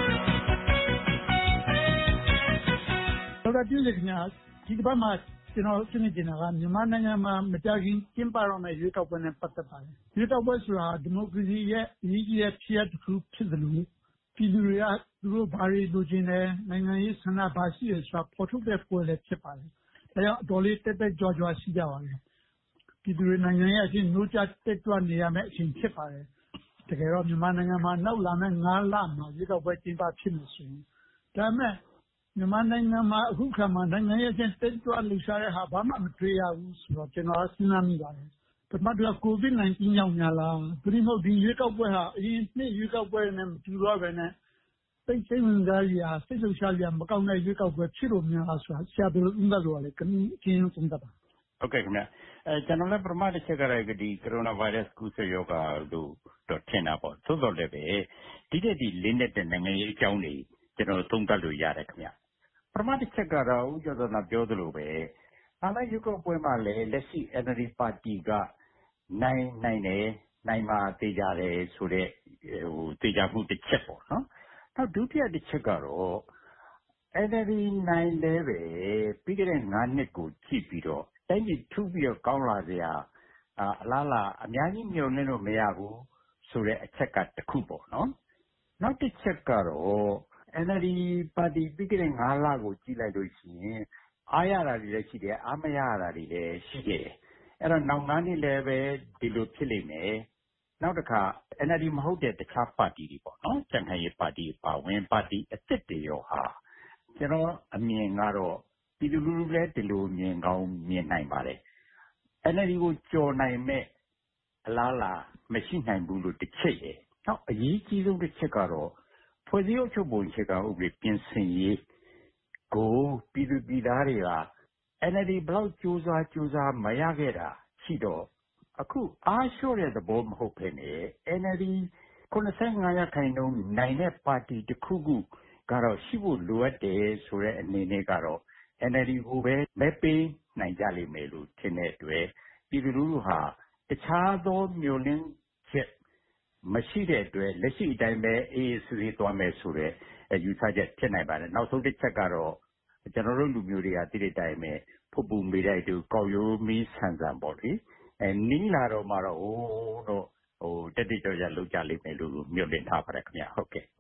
ဒေါက်တာတင်းဆွေခင်ဗျာဒီတစ်ပတ်မှာကျွန်တော်ဆွေးနွေးနေတာကမြန်မာနိုင်ငံမှာမကြာခင်ကျင်းပတော့မယ့်ရွေးကောက်ပွဲနဲ့ပတ်သက်ပါတယ်ရွေးကောက်ပွဲဆိုတာဒီမိုကရေစီရဲ့အရေးကြီးတဲ့ဖြစ်ရပ်တစ်ခုဖြစ်တယ်လို့ပြည်သူတွေကသူတို့ဘာတွေလိုချင်တယ်နိုင်ငံရေးဆန္ဒဘာရှိတယ်ဆိုတာပေါ်ထုတ်တဲ့ပွဲလည်းဖြစ်ပါတယ်ဒါကြောင့်အတော်လေးတက်တက်ကြွကြွရှိကြပါတယ်ပြည်သူတွေနိုင်ငံရဲ့အချင်းနှိုးချတက်ကြွနေရမယ့်အချိန်ဖြစ်ပါတယ်တကယ်တော့မြန်မာနိုင်ငံမှာနောက်လာမယ့်၅လမှာရွေးကောက်ပွဲကျင်းပဖြစ်နေဆိုရင်ဒါမဲ့မြန်မာနိုင်ငံမှာအခုခါမှာနိုင်ငံရဲ့အချင်းတက်ကြွလှူရှားတဲ့ဟာဘာမှမတွေ့ရဘူးဆိုတော့ကျွန်တော်စဉ်းစားမိပါတယ်ပထမတော့ကိုဗစ် ၁၉ ကြောင့်များလားဒီလိုမဟုတ်ဒီရွေးကောက်ပွဲဟာအရင်နှစ်ရွေးကောက်ပွဲနဲ့မတူတော့ဘဲနဲ့စိတ်စိတ်ဝင်စားရာစိတ်လှုပ်ရှားရာမကောင်းတဲ့ရွေးကောက်ပွဲဖြစ်လို့များလားဆိုတာဆရာဘယ်လိုသုံးသပ်လို့လဲကနေ့အချင်းသုံးသပ်ပါဟုတ်ကဲ့ခင်ဗျအဲကျွန်တော်လည်းပထမတစ်ချက်ကတော့ဒီကိုရိုနာဗိုင်းရပ်စ်ကူးစက်ရောဂါလို့တော့ထင်တာပေါ့သို့တော်လည်းပဲဒီတဲ့ဒီလင်းတဲ့နိုင်ငံရေးအကြောင်းတွေကျွန်တော်သုံးသပ်လို့ရတယ်ခင်ဗျပထမတစ်ချက်ကတော့ဦးကျော်သောနာပြောသလိုပဲအားလုံးရွေးကောက်ပွဲမှာလည်းလက်ရှိ N L D ပါတီကနိုင်နိုင်တယ်နိုင်မှာတေချာတယ်ဆိုတဲ့ဟိုတေချာမှုတစ်ချက်ပေါ့နော်နောက်ဒုတိယတစ်ချက်ကတော့ N L D နိုင်လည်းပဲပြီးခဲ့တဲ့၅နှစ်ကိုကြည့်ပြီးတော့တိုင်းပြည်ထူးပြီးတော့ကောင်းလာစရာအလားလားအများကြီးမျှော်လင့်လို့မရဘူးဆိုတဲ့အချက်ကတစ်ခုပေါ့နော်နောက်တစ်ချက်ကတော့ N L D ပါတီပြီးခဲ့တဲ့၅လကိုကြည့်လိုက်လို့ရှိရင်အားရတာတွေလည်းရှိတယ်အားမရတာတွေလည်းရှိတယ်အဲ့တော့နောက်၅နှစ်လည်းပဲဒီလိုဖြစ်လိမ့်မယ်နောက်တစ်ခါ N L D မဟုတ်တဲ့တခြားပါတီတွေပေါ့နော်ကြံ့ခိုင်ရေးပါတီပါဝင်ပါတီအသစ်တွေရောဟာကျွန်တော်အမြင်ကတော့ပြည်သူလူထုလည်းဒီလိုမြင်ကောင်းမြင်နိုင်ပါတယ် N L D ကိုကြော်နိုင်မဲ့အလားလားမရှိနိုင်ဘူးလို့တစ်ချက်ရယ်နောက်အရေးကြီးဆုံးတစ်ချက်ကတော့ဖွဲ့စည်းအုပ်ချုပ်ပုံအခြေခံဥပဒေပြင်ဆင်ရေးကိုပြည်သူပြည်သားတွေက N L D ဘလောက်ကြိုးစားကြိုးစားမရခဲ့တာရှိတော့အခုအားလျှော့တဲ့သဘောမဟုတ်ဘဲနဲ့ N L D ၇၅ရာခိုင်နှုန်းနိုင်တဲ့ပါတီတစ်ခုခုကတော့ရှိဖို့လိုအပ်တယ်ဆိုတဲ့အနေနဲ့ကတော့ N L D ကိုပဲမဲပေးနိုင်ကြလိမ့်မယ်လို့ထင်တဲ့အတွက်ပြည်သူလူထုဟာတခြားသောမျိုးလင်းချက်မရှိတဲ့အတွက်လက်ရှိအတိုင်းပဲအေးအေးဆေးဆေးသွားမယ်ဆိုတဲ့ယူဆချက်ဖြစ်နိုင်ပါတယ်နောက်ဆုံးတစ်ချက်ကတော့ကျွန်တော်တို့လူမျိုးတွေကတိတိတိုင်းပဲဖုတ်ပူမိတိုက်တူကောက်ရိုးမီးဆန်ဆန်ပေါ့လေအဲနီးလာတော့မှတော့ဟိုးတော့ဟိုတက်တိကြော်ရလောက်ကြလိမ့်မယ်လို့မျှော်လင့်ထားပါတယ်ခင်ဗျဟုတ်ကဲ့ပြ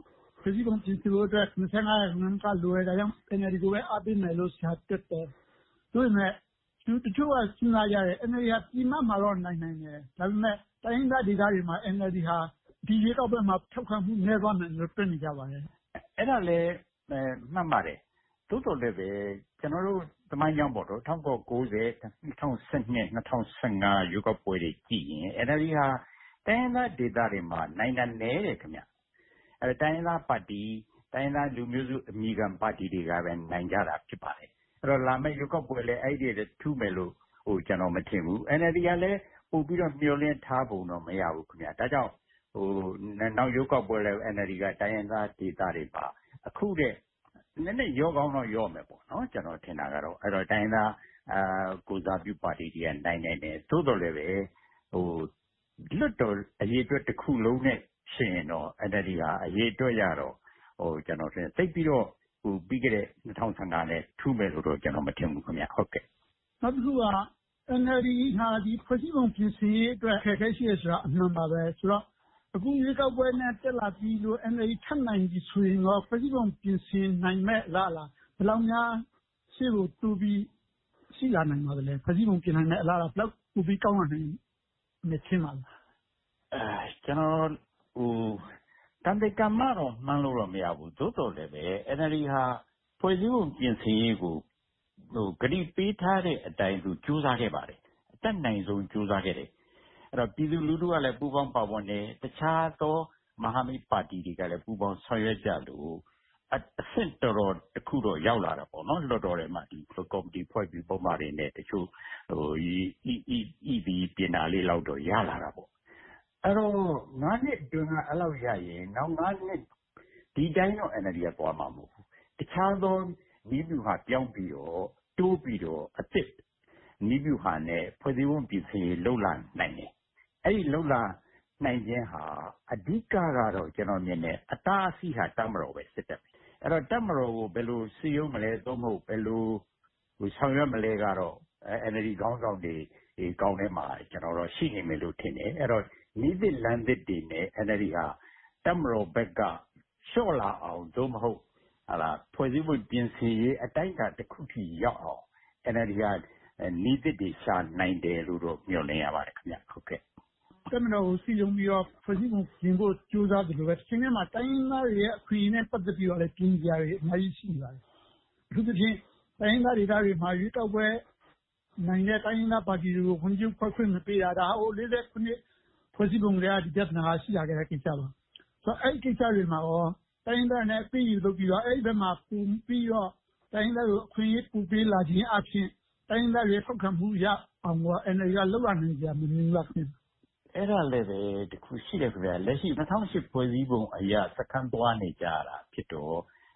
ဖွဲ့စည်းပုံပြင်ဆင်ဖို့အတွက်၂၅ရာခိုင်နှုန်းကလိုတယ်ဒါကြောင့် N L D ကိုပဲအားပေးမယ်လို့ဆရာတွက်တယ်။ဒါပေမဲ့သူတချို့ကစဉ်းစားကြတယ် N L D ဟာပြည်မမှာတော့နိုင်နိုင်တယ်ဒါပေမဲ့တိုင်းရင်းသားဒေသတွေမှာ N L D ဟာဒီရွေးကောက်ပွဲမှာထောက်ခံမှုနည်းသွားမယ်လို့တွက်နေကြပါတယ်။အဲ့ဒါလည်းမှန်ပါတယ်။သို့တော်လည်းပဲကျွန်တော်တို့သမိုင်းကြောင်းပေါ့တော့၁၉၉၀ ၂၀၁၂ ၂၀၁၅ရွေးကောက်ပွဲတွေကြည့်ရင် N L D ဟာတိုင်းရင်းသားဒေသတွေမှာနိုင်တာနည်းတယ်ခင်ဗျ။အဲတိုင်းရင်းသားပါတီတိုင်းရင်းသားလူမျိုးစုအမည်ခံပါတီတွေကပဲနိုင်ကြတာဖြစ်ပါတယ်။အဲ့တော့လာမယ့်ရွေးကောက်ပွဲလည်းအဲ့ဒီတွေထူးမယ်လို့ဟိုကျွန်တော်မထင်ဘူး။ N L D ကလည်းပို့ပြီးတော့မျှော်လင့်ထားပုံတော့မရဘူးခင်ဗျ။ဒါကြောင့်ဟိုနောက်ရွေးကောက်ပွဲလည်း N L D ကတိုင်းရင်းသားဒေသတွေပါအခုတဲ့နည်းနည်းရောကောင်းတော့ရောမယ်ပေါ့နော်ကျွန်တော်ထင်တာကတော့အဲ့တော့တိုင်းသားအာကိုစားပြုပါတီတွေကနိုင်နိုင်တယ်သို့တော်လည်းပဲဟိုလွတ်တော်အရေးအတွက်တစ်ခုလုံးနဲ့ရှင်ရင်တော့ N L D ဟာအရေးအတွက်ရတော့ဟိုကျွန်တော်ထင်သိပြီးတော့ဟိုပြီးခဲ့တဲ့၂၀၁၅နဲ့ထူးမယ်လို့တော့ကျွန်တော်မထင်ဘူးခင်ဗျဟုတ်ကဲ့နောက်တစ်ခုက N L D ဟာဒီဖွဲ့စည်းပုံပြင်ဆင်ရေးအတွက်ခက်ခဲရှိရဆိုတာအမှန်ပါပဲဆိုတော့အခုရွေးကောက်ပွဲနဲ့တက်လာပြီးလို့ N L D ထပ်နိုင်ပြီဆိုရင်တော့ဖွဲ့စည်းပုံပြင်ဆင်နိုင်မဲ့လားလားဘယ်လောက်များရှေ့ကိုတူပြီးရှိလာနိုင်ပါသလဲဖွဲ့စည်းပုံပြင်နိုင်မဲ့အလားလားဘယ်လောက်ပူပြီးကောင်းလာနိုင်မထင်ပါလားအဲကျွန်တော်ဟိုတန်တေကမတော့မှန်းလို့တော့မရဘူးသို့တော်လည်းပဲ N L D ဟာဖွဲ့စည်းပုံပြင်ဆင်ရေးကိုဟိုဂတိပေးထားတဲ့အတိုင်းသူစူးစမ်းခဲ့ပါတယ်အတက်နိုင်ဆုံးစူးစမ်းခဲ့တယ်အဲ့တော့ပြည်သူလူထုကလည်းပူးပေါင်းပါဝင်တယ်တခြားသောမဟာမိတ်ပါတီတွေကလည်းပူးပေါင်းဆောင်ရွက်ကြလို့အဆင့်တော်တော်တစ်ခုတော့ရောက်လာတာပေါ့နော်လွတ်တော်ထဲမှာဒီကော်မတီဖွဲ့ပြီးပုံမှန်တွေနဲ့တချို့ဟိုဤဤဤဒီပြင်တာလေးလောက်တော့ရလာတာပေါ့အဲ့တော့ငါးနှစ်အတွင်းကအဲ့လောက်ရရင်နောက်ငါးနှစ်ဒီတိုင်းတော့ N L D ကသွားမှာမဟုတ်ဘူးတခြားသောနီးဗျူဟာပြောင်းပြီးတော့တိုးပြီးတော့အစ်စ်နီးဗျူဟာနဲ့ဖွဲ့စည်းပုံပြင်ဆင်လှုပ်လာနိုင်တယ်အဲ့ဒီလှုပ်လာနိုင်ခြင်းဟာအဓိကကတော့ကျွန်တော်မြင်တဲ့အတားအဆီးဟာတမတော်ပဲစစ်တပ်အဲ့တော့တမတော်ကိုဘယ်လိုစီယုံမလဲသို့မဟုတ်ဘယ်လိုဟိုဆောင်ရွက်မလဲကတော့ N L D ခေါင်းဆောင်တွေဒီကောင်းထဲမှာကျွန်တော်တို့ရှိနေမယ်လို့ထင်တယ်အဲ့တော့နိသစ်လမ်းသစ်တွေနဲ့ N L D ဟာတမတော်ဘက်ကလျှော့လာအောင်သို့မဟုတ်ဟာလားဖွဲ့စည်းပုံပြင်ဆင်ရေးအတိုင်းအတာတစ်ခုထိရောက်အောင် N L D ကနိသစ်တွေရှာနိုင်တယ်လို့တော့မျှော်လင့်ရပါတယ်ခင်ဗျဟုတ်ကဲ့တမတော်ကိုစီယုံပြီးတော့ဖွဲ့စည်းပုံပြင်ဖို့ကြိုးစားတယ်လို့ပဲတစ်ချိန်မှာတိုင်းရင်းသားတွေရဲ့အခွင့်အရေးနဲ့ပတ်သက်ပြီးတော့လည်းပြင်ကြရအများကြီးရှိနေပါတယ်အထူးသဖြင့်တိုင်းရင်းသားဒေသတွေမှာရွေးကောက်ပွဲနိုင်တဲ့တိုင်းရင်းသားပါတီတွေကိုခွင့်ပြုဖွဲ့ခွင့်မပေးတာဒါဟို၄ခုနှစ်ဖွဲ့စည်းပုံတွေကဒီပြဿနာရှိလာခဲ့တဲ့ကိစ္စပါဆိုတော့အဲ့ဒီကိစ္စတွေမှာရောတိုင်းရင်းသားနဲ့ပြည်ယူလုပ်ပြီးတော့အဲ့ဒီဘက်မှာပူပြီးတော့တိုင်းရင်းသားကိုအခွင့်အရေးပူပေးလာခြင်းအပြင်တိုင်းရင်းသားတွေထောက်ခံမှုရအောင်က N L D ကလောက်လာနိုင်ကြမမြင်လားခင်အဲ့ဒါလည်းပဲတခုရှိတယ်ခင်ဗျာလက်ရှိ၂၀၀၈ဖွဲ့စည်းပုံအရာစခန်းသွားနေကြတာဖြစ်တော့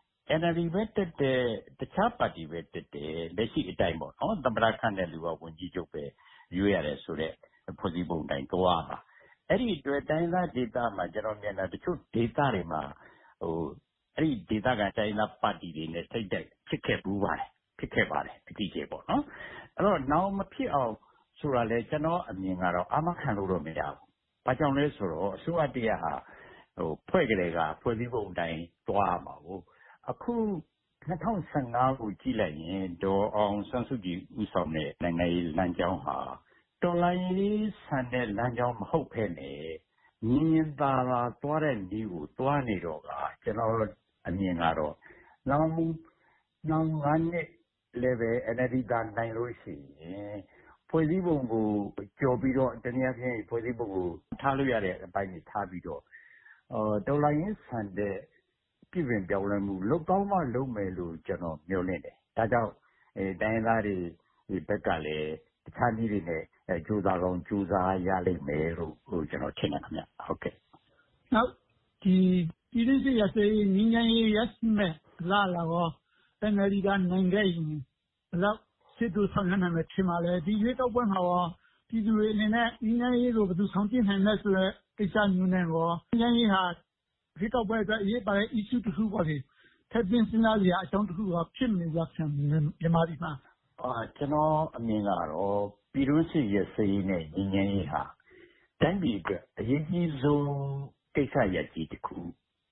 N L D ပဲတက်တဲ့တခြားပါတီပဲတက်တယ်လက်ရှိအတိုင်းပေါ့နော်သမ္မတခန့်တဲ့လူကဝန်ကြီးချုပ်ပဲရွေးရတယ်ဆိုတော့ဖွဲ့စည်းပုံတိုင်းသွားတာအဲ့ဒီအတွက်တိုင်းသားဒေသမှာကျွန်တော်မြင်တာတချို့ဒေသတွေမှာဟိုအဲ့ဒီဒေသကတိုင်းသားပါတီတွေနဲ့စိတ်တိုက်ဖြစ်ခဲ့ဘူးပါတယ်ဖြစ်ခဲ့ပါတယ်အကြီးကြီးပေါ့နော်အဲ့တော့နောက်မဖြစ်အောင်ဆိုတာလေကျွန်တော်အမြင်ကတော့အာမခံလို့တော့မရဘူး။ဘာကြောင့်လဲဆိုတော့အစိုးရတရားဟာဟိုဖွဲ့ကြတဲ့ကဖွဲ့စည်းပုံတိုင်းသွားမှာကိုအခု၂၀၁၅ကိုကြည့်လိုက်ရင်ဒေါ်အောင်ဆန်းစုကြည်ဦးဆောင်တဲ့နိုင်ငံရေးလမ်းကြောင်းဟာတော်လှန်ရေးဆန်တဲ့လမ်းကြောင်းမဟုတ်ဘဲနဲ့မြင်းသာသာသွားတဲ့နည်းကိုသွားနေတော့ကကျွန်တော်အမြင်ကတော့နောက်နောက်ငါးနှစ်လည်းပဲ N L D ကနိုင်လို့ရှိရင်ဖွဲ့စည်းပုံကိုကြော်ပြီးတော့တနည်းအားဖြင့်ဖွဲ့စည်းပုံကိုထားလို့ရတဲ့အပိုင်းတွေထားပြီးတော့အော်တော်လိုင်းရင်းဆန်တဲ့ပြည်ပပြောင်းလဲမှုလောက်ကောင်းမှလုပ်မယ်လို့ကျွန်တော်မျှော်လင့်တယ်။ဒါကြောင့်အဲတိုင်းသားတွေဒီဘက်ကလည်းတခြားနည်းတွေနဲ့အဲကြိုးစားကောင်းကြိုးစားရလိမ့်မယ်လို့ဟိုကျွန်တော်ထင်တယ်ခင်ဗျ။ဟုတ်ကဲ့။နောက်ဒီပြည်သူ့စစ်ရစေးငင်းငင်းရေးရရှိမဲ့လာလာရော N L D ကနိုင်ခဲ့ရင်ဘယ်လောက်စစ်သူဆောင်ရနိုင်မယ်ထင်ပါလေဒီရွေးကောက်ပွဲမှာရောပြည်သူတွေအနေနဲ့ငင်းငင်းရေးကိုဘယ်သူဆောင်ပြနိုင်လဲဆိုတော့ကိစ္စမျိုးနဲ့ရောငင်းငင်းရေးဟာရွေးကောက်ပွဲအတွက်အရေးပါတဲ့ issue တစ်ခုပေါ့လေထပ်ပြီးစဉ်းစားစရာအကြောင်းတစ်ခုကဖြစ်နေကြဆံမြန်မာပြည်မှာအာကျွန်တော်အမြင်ကတော့ပြည်တွင်းစစ်ရစေးနဲ့ငင်းငင်းရေးဟာတိုင်းပြည်အတွက်အရေးကြီးဆုံးကိစ္စရပ်ကြီးတစ်ခု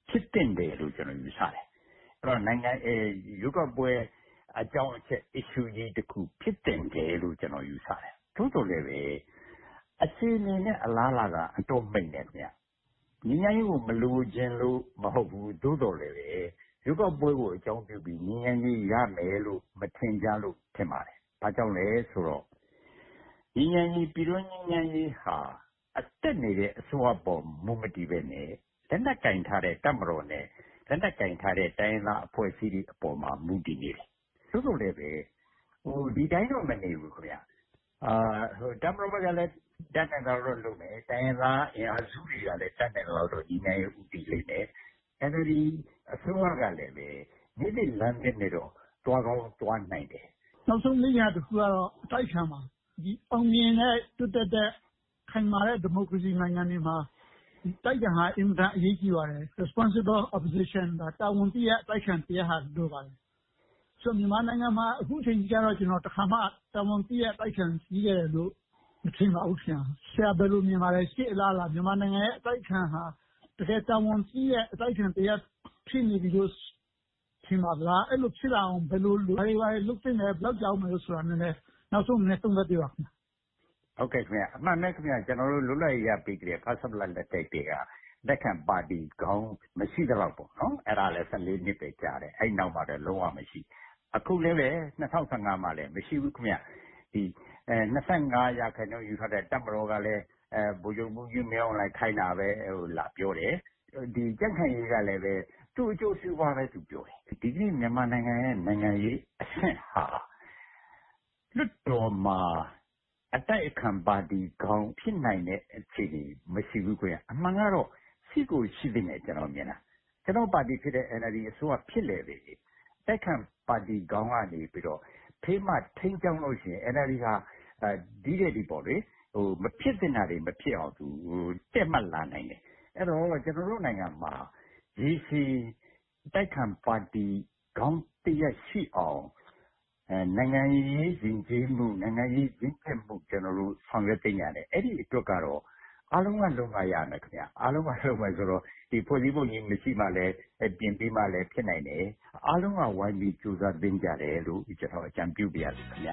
ဖြစ်တင်တယ်လို့ကျွန်တော်ယူဆတယ်အဲ့တော့နိုင်ငံအဲရွေးကောက်ပွဲအကြောင်းအချက် issue ကြီးတစ်ခုဖြစ်တင်တယ်လို့ကျွန်တော်ယူဆတယ်သို့တော်လည်းပဲအခြေအနေနဲ့အလားအလာကအတော့မိတ်နေတယ်ဗျညီညာရေးကိုမလိုချင်လို့မဟုတ်ဘူးသို့တော်လည်းပဲရွေးကောက်ပွဲကိုအကြောင်းပြုပြီးညီညာရေးရမယ်လို့မထင်ကြလို့ထင်ပါတယ်ဘာကြောင့်လဲဆိုတော့ညီညာရေးပြည်တွင်းညီညာရေးဟာအတက်နေတဲ့အစိုးရပေါ်မူမတည်ပဲနဲ့လက်နက်ကင်ထားတဲ့တပ်မတော်နဲ့လက်နက်ကင်ထားတဲ့တိုင်းသားအဖွဲ့အစည်းတွေအပေါ်မှာမူတည်နေတယ်သို့တော်လည်းပဲဟိုဒီတိုင်းတော့မနေဘူးခင်ဗျအာဟိုတပ်မတော်ကလည်းတတ်တယ်တော့လုပ်မယ်တိုင်းသားအင်အားစုတွေကလည်းတတ်တယ်တော့ညီညာရေးဥတီလိမ့်မယ်အဲ့ဒီအစိုးရကလည်းပဲဒီဒီလမ်းနဲ့တော့တွားကောင်းတွားနိုင်တယ်နောက်ဆုံးလေးရာတစ်ခုကတော့အတိုက်ခံပါဒီအောင်မြင်တဲ့တွတ်တက်တဲ့ခိုင်မာတဲ့ဒီမိုကရေစီနိုင်ငံတွေမှာဒီတိုက်ခံဟာအင်မတန်အရေးကြီးပါတယ် responsible opposition ဒါတာဝန်တရတိုက်ခံတရားဟာလိုပါတယ်ဆိုမြန်မာနိုင်ငံမှာအခုချိန်ကြီးကတော့ကျွန်တော်တခါမှတာဝန်တရတိုက်ခံကြီးခဲ့တယ်လို့မထင်ပါဘူးခင်ဗျာဆရာဘယ်လိုမြင်ပါလဲရှေ့အလားလားမြန်မာနိုင်ငံရဲ့အတိုက်ခံဟာတကယ်တာဝန်ကြီးရဲ့အတိုက်ခံတရားဖြစ်နေပြီလို့ထင်ပါလားအဲ့လိုဖြစ်လာအောင်ဘယ်လိုလုပ်ရလဲလုပ်တင်တယ်ဘယ်လောက်ကြောက်မယ်လို့ဆိုတာနည်းနည်းနောက်ဆုံးနည်းသုံးသပ်ပြပါခင်ဗျာဟုတ်ကဲ့ခင်ဗျာအမှန်နဲ့ခင်ဗျာကျွန်တော်တို့လွတ်လပ်ရေးရပြီးကြတဲ့ first of all လက်ထက်တွေကလက်ခံပါတီကောင်းမရှိတော့ပေါ့နော်အဲ့ဒါလည်းဆယ်လေးနှစ်ပဲကြာတယ်အဲ့နောက်မှတော့လုံးဝမရှိအခုလည်းပဲ၂၀၁၅မှာလည်းမရှိဘူးခင်ဗျဒီအဲ၂၅ရာခိုင်နှုန်းယူထားတဲ့တပ်မတော်ကလည်းအဲဗိုလ်ချုပ်မှုယူမြောင်းလိုက်ခိုင်းတာပဲဟိုလာပြောတယ်ဒီကြက်ခံရေးကလည်းပဲသူ့အကျိုးစီးပွားပဲသူပြောတယ်ဒီကနေ့မြန်မာနိုင်ငံရဲ့နိုင်ငံရေးအဆင့်ဟာလွတ်တော်မှာအတိုက်အခံပါတီကောင်းဖြစ်နိုင်တဲ့အခြေအနေမရှိဘူးကွာအမှန်ကတော့ရှိကိုရှိနေတယ်ကျွန်တော်မြင်တာကျွန်တော်ပါတီဖြစ်တဲ့ N L D အစိုးရဖြစ်လေပြီတိုက်ခံပါတီကောင်းကနေပြီးတော့ဖေးမထိန်းကျောင်းလို့ရှိရင် N L D ဟာဒီတဲ့ဒီပေါ့လေဟိုမဖြစ်တဲ့နာတွေမဖြစ်အောင်သူဟိုတက်မှတ်လာနိုင်တယ်အဲ့တော့ကျွန်တော်တို့နိုင်ငံမှာရေစီတိုက်ခံပါတီကောင်းတရရှိအောင်အဲနိုင်ငံရေးယဉ်ကျေးမှုနိုင်ငံရေးရင်းချက်မှုကျွန်တော်တို့ဆောင်ရွက်သိရတယ်အဲ့ဒီအတွက်ကတော့အားလုံးကလုံးဝရမယ်ခင်ဗျအားလုံးကလုံးဝဆိုတော့ဒီဖွဲ့စည်းပုံကြီးမရှိမှလည်းပြင်ပြီးမှလည်းဖြစ်နိုင်တယ်အားလုံးကဝိုင်းပြီးကြိုးစားသင်ကြတယ်လို့ကျွန်တော်အကြံပြုပြရစီခင်ဗျ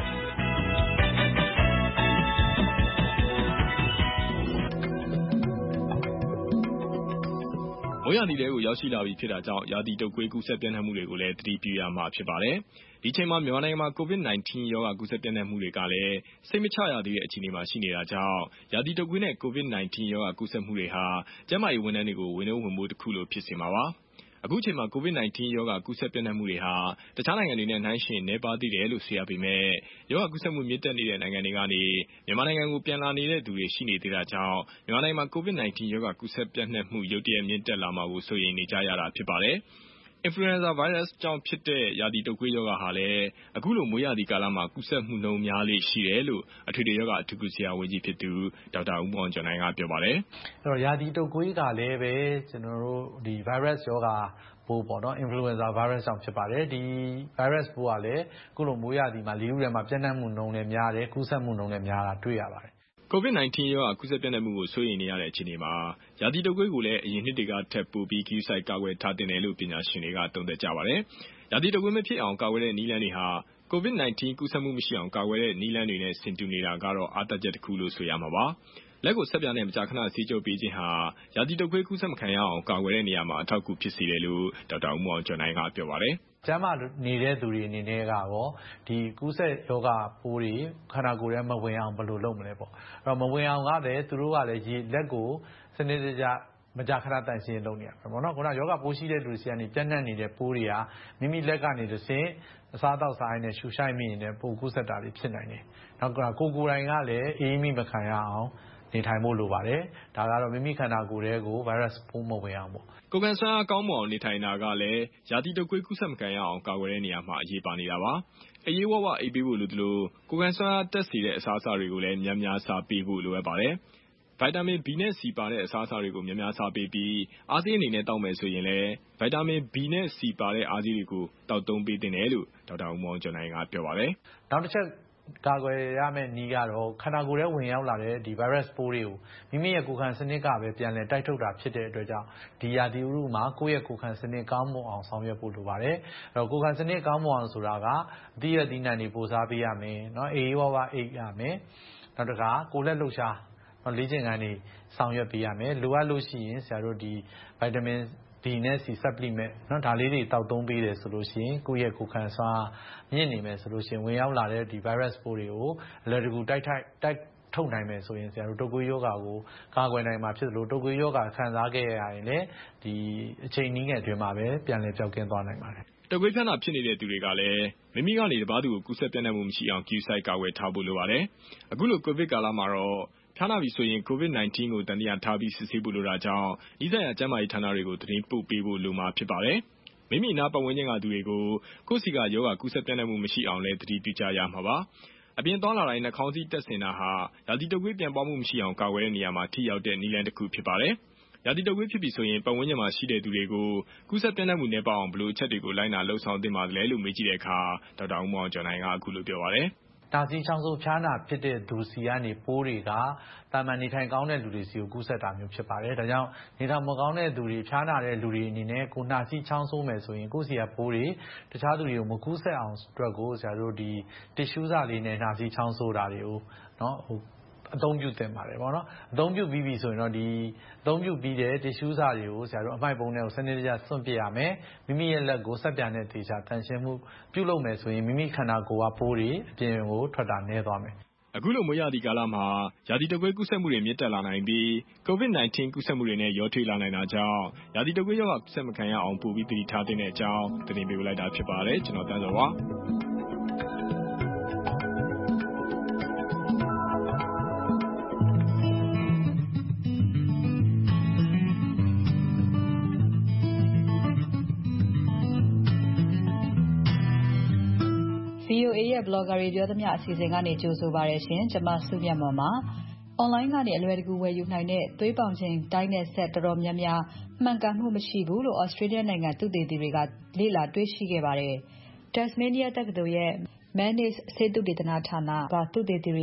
မိုးရာသီတဲကိုရောက်ရှိလာပြီဖြစ်တာကြောင့်ရာသီတုပ်ကွေးကူးစက်ပြန့်နှံ့မှုတွေကိုလည်းသတိပြုရမှာဖြစ်ပါတယ်။ဒီချိန်မှာမြန်မာနိုင်ငံမှာ ကိုဗစ်၁၉ ရောဂါကူးစက်ပြန့်နှံ့မှုတွေကလည်းစိတ်မချရသေးတဲ့အခြေအနေမှာရှိနေတာကြောင့်ရာသီတုပ်ကွေးနဲ့ကိုဗစ်၁၉ ရောဂါကူးစက်မှုတွေဟာကျန်းမာရေးဝန်ထမ်းတွေကိုဝင်နှုန်းဝင်မှုတစ်ခုလိုဖြစ်စေမှာပါ။အခုချိန်မှာကိုဗစ်၁၉ ရောဂါကူးစက်ပြန့်နှံ့မှုတွေဟာတခြားနိုင်ငံတွေနဲ့နှိုင်းယှဉ်နည်းပါးသေးတယ်လို့ဆိုရပေမဲ့ရောဂါကူးစက်မှုမြင့်တက်နေတဲ့နိုင်ငံတွေကနေမြန်မာနိုင်ငံကိုပြန်လာနေတဲ့သူတွေရှိနေသေးတာကြောင့်မြန်မာနိုင်ငံမှာကိုဗစ်၁၉ ရောဂါကူးစက်ပြန့်နှံ့မှုရုတ်တရက်မြင့်တက်လာမှာကိုစိုးရိမ်နေကြရတာဖြစ်ပါတယ်။ Influenza virus ကြောင့်ဖြစ်တဲ့ရာသီတုပ်ကွေးရောဂါဟာလည်းအခုလိုမိုးရာသီကာလမှာကူးစက်မှုနှုန်းများလေ့ရှိတယ်လို့အထွေထွေရောဂါအထူးကုဆရာဝန်ကြီးဖြစ်သူဒေါက်တာဦးမောင်ကျော်နိုင်ကပြောပါတယ်။အဲ့တော့ရာသီတုပ်ကွေးကလည်းပဲကျွန်တော်တို့ဒီ virus ရောဂါပိုးပေါ့နော် influenza virus ကြောင့်ဖြစ်ပါတယ်ဒီ virus ပိုးကလည်းအခုလိုမိုးရာသီမှာလေဥထဲမှာပြန့်နှံ့မှုနှုန်းလည်းများတယ်ကူးစက်မှုနှုန်းလည်းများတာတွေ့ရပါတယ်ကိုဗစ်၁၉ ရောဂါကူးစက်ပြန့်နှံ့မှုကိုစိုးရိမ်နေရတဲ့အခြေအနေမှာရာသီတုပ်ကွေးကိုလည်းအရင်နှစ်တွေကထပ်ပိုပြီးဂရုစိုက်ကာကွယ်ထားတင်တယ်လို့ပညာရှင်တွေကသုံးသပ်ကြပါတယ်။ရာသီတုပ်ကွေးမဖြစ်အောင်ကာကွယ်တဲ့နည်းလမ်းတွေဟာကိုဗစ်၁၉ကူးစက်မှုမရှိအောင်ကာကွယ်တဲ့နည်းလမ်းတွေနဲ့ဆင်တူနေတာကတော့အားသက်ချက်တစ်ခုလို့ဆိုရမှာပါ။လက်ကိုဆက်ပြားနဲ့မကြာခဏဆေးကြောပေးခြင်းဟာရာသီတုပ်ကွေးကူးစက်မခံရအောင်ကာကွယ်တဲ့နေရာမှာအထောက်အကူဖြစ်စေတယ်လို့ဒေါက်တာဦးမောင်ကျော်နိုင်ကပြောပါတယ်။ကျန်းမာနေတဲ့သူတွေအနေနဲ့ကတော့ဒီကူးစက်ရောဂါပိုးတွေခန္ဓာကိုယ်ထဲမဝင်အောင်ဘယ်လိုလုပ်မလဲပေါ့။အဲ့တော့မဝင်အောင်ကလည်းသူတို့ကလည်းရေလက်ကိုစနစ်တကျမကြာခဏတန့်ရှင်းလုပ်နေရမှာပေါ့နော်ခုနကယောဂပိုးရှိတဲ့လူတွေကနေပြန့်နှံ့နေတဲ့ပိုးတွေကမိမိလက်ကနေတစ်ဆင့်အစားအသောက်စားရင်းနဲ့ရှူရှိုက်မိရင်လည်းပိုးကူးစက်တာတွေဖြစ်နိုင်တယ်။နောက်ကကိုကိုယ်တိုင်ကလည်းအေးမိမခံရအောင်နေထိုင်ဖို့လိုပါတယ်။ဒါကတော့မိမိခန္ဓာကိုယ်ထဲကို virus ပိုးမဝင်အောင်ပေါ့။ကိုယ်ခံစွမ်းအားကောင်းမွန်အောင်နေထိုင်တာကလည်းရာသီတုပ်ကွေးကူးစက်မခံရအောင်ကာကွယ်တဲ့နေရာမှာအရေးပါနေတာပါ။အေးဝဝအိပ်ပေးဖို့လိုသလိုကိုယ်ခံစွမ်းအားတက်စေတဲ့အစားအစာတွေကိုလည်းများများစားပေးဖို့လိုအပ်ပါတယ်။ဗိုက်တာမင် B နဲ့ C ပါတဲ့အစားအစာတွေကိုများများစားပေးပြီးအားဆေးအနေနဲ့တောက်မယ်ဆိုရင်လည်းဗိုက်တာမင် B နဲ့ C ပါတဲ့အားဆေးတွေကိုတောက်သုံးပေးသင့်တယ်လို့ဒေါက်တာဦးမောင်ကျော်နိုင်ကပြောပါတယ်။နောက်တစ်ချက်ကာကွယ်ရမယ့်နည်းကတော့ခန္ဓာကိုယ်ထဲဝင်ရောက်လာတဲ့ဒီ virus ပိုးတွေကိုမိမိရဲ့ကိုယ်ခံစနစ်ကပဲပြန်လည်တိုက်ထုတ်တာဖြစ်တဲ့အတွက်ကြောင့်ဒီရာသီဥတုမှာကိုယ့်ရဲ့ကိုယ်ခံစနစ်ကောင်းမွန်အောင်ဆောင်ရွက်ဖို့လိုပါတယ်။အဲ့တော့ကိုယ်ခံစနစ်ကောင်းမွန်အောင်ဆိုတာကအသီးရသီးနှံတွေပိုစားပေးရမယ်เนาะအေးဝါးဝါးအိပ်ရမယ်။နောက်တစ်ခါကိုယ်လက်လှုပ်ရှားလေ့ကျင့်ခန်းတွေဆောင်ရွက်ပေးရမယ်။လိုအပ်လို့ရှိရင်ဆရာတို့ဒီ vitamin D နဲ့ C supplement เนาะဒါလေးတွေတောက်သုံးပေးတယ်ဆိုလို့ရှိရင်ကိုယ့်ရဲ့ကိုယ်ခံစွမ်းမြင့်နေမယ်ဆိုလို့ရှိရင်ဝင်ရောက်လာတဲ့ဒီ virus ပိုးတွေကိုအလွယ်တကူတိုက်ထိုက်တိုက်ထုတ်နိုင်မယ်ဆိုရင်ဆရာတို့တုပ်ကွေးယောဂါကိုကာကွယ်နိုင်မှာဖြစ်လို့တုပ်ကွေးယောဂါခံစားခဲ့ရရင်လည်းဒီအချိန်နည်းငယ်အတွင်းမှာပဲပြန်လည်ပြောင်းကင်းသွားနိုင်ပါတယ်တုပ်ကွေးဖြန်းတာဖြစ်နေတဲ့သူတွေကလည်းမိမိကနေတပါးသူကိုကူးစက်ပြန့်နှံ့မှုမရှိအောင်ဂရုစိုက်ကာကွယ်ထားဖို့လိုပါတယ်အခုလိုကိုဗစ်ကာလမှာတော့ဖျားနာပြီဆိုရင် COVID nineteen ကိုတန်တရားထားပြီးစစ်ဆေးဖို့လိုတာကြောင့်ဤဆိုင်ရာကျန်းမာရေးဌာနတွေကိုသတင်းပို့ပေးဖို့လိုမှာဖြစ်ပါတယ်မိမိနာပတ်ဝန်းကျင်ကသူတွေကိုကိုယ့်စီကယောဂကူးစက်ပြန့်နှံ့မှုမရှိအောင်လည်းသတိပြုကြရမှာပါအပြင်သွားလာတိုင်းနှာခေါင်းစည်းတပ်ဆင်တာဟာရာသီတုပ်ကွေးပြန်ပွားမှုမရှိအောင်ကာကွယ်တဲ့နေရာမှာထိရောက်တဲ့နည်းလမ်းတစ်ခုဖြစ်ပါတယ်ရာသီတုပ်ကွေးဖြစ်ပြီဆိုရင်ပတ်ဝန်းကျင်မှာရှိတဲ့သူတွေကိုကူးစက်ပြန့်နှံ့မှုနဲ့ပေါ့အောင်ဘယ်လိုအချက်တွေကိုလိုက်နာလှုပ်ဆောင်သင့်ပါသလဲလို့မေးကြည့်တဲ့အခါဒေါက်တာဦးမောင်ကျော်နိုင်ကအခုလိုပြောပါတယ်တာစီချောင်းဆိုးဖျားနာဖြစ်တဲ့သူစီကနေပိုးတွေကတာမန်နေထိုင်ကောင်းတဲ့လူတွေစီကိုကူးစက်တာမျိုးဖြစ်ပါတယ်။ဒါကြောင့်နေထိုင်မကောင်းတဲ့သူတွေဖျားနာတဲ့လူတွေအနေနဲ့ကိုနှာစီချောင်းဆိုးမယ်ဆိုရင်ကိုစီကပိုးတွေတခြားသူတွေကိုမကူးစက်အောင်အတွက်ကိုဆရာတို့ဒီတစ်ရှူးစာလေးနဲ့နှာစီချောင်းဆိုးတာတွေကိုเนาะဟိုအသုံးပြုသင့်ပါတယ်ပေါ့နော်အသုံးပြုပြီးပြီဆိုရင်တော့ဒီအသုံးပြုပြီးတဲ့တစ်ရှူးစာတွေကိုဆရာတို့အမိုက်ပုံးတွေကိုစနစ်တကျစွန့်ပစ်ရမယ်မိမိရဲ့လက်ကိုစက်ပြန်တဲ့သေချာတန်ရှင်းမှုပြုလုပ်မယ်ဆိုရင်မိမိခန္ဓာကိုယ်ကပိုးတွေအပြင်ကိုထွက်တာနည်းသွားမယ်အခုလိုမျိုးရာသီကာလမှာရာသီတုပ်ကွေးကူးစက်မှုတွေမြင့်တက်လာနိုင်ပြီး COVID nineteen ကူးစက်မှုတွေနဲ့ရောထွေးလာနိုင်တာကြောင့်ရာသီတုပ်ကွေးရောဂါကူးစက်မခံရအောင်ပိုပြီးသတိထားသင့်တဲ့အကြောင်းသတင်းပေးလိုက်တာဖြစ်ပါတယ်ကျွန်တော်တန်းစောပါဗီအိုအေ ရဲ့ blogger တွေပြောသမျှအစီအစဉ်ကနေကြိုဆိုပါရရှင်ကျွန်မစုမြတ်မော်ပါ online ကနေအလွယ်တကူဝယ်ယူနိုင်တဲ့သွေးပေါင်ချိန်တိုင်းတဲ့ဆက်တော်တော်များများမှန်ကန်မှုမရှိဘူးလို့ Australia နိုင်ငံသုတေသီတွေကလေ့လာတွေ့ရှိခဲ့ပါတယ် Tasmania တက္ကသိုလ်ရဲ့ Mannes ဆေးသုတေသနဌာနကသုတေသီတွေက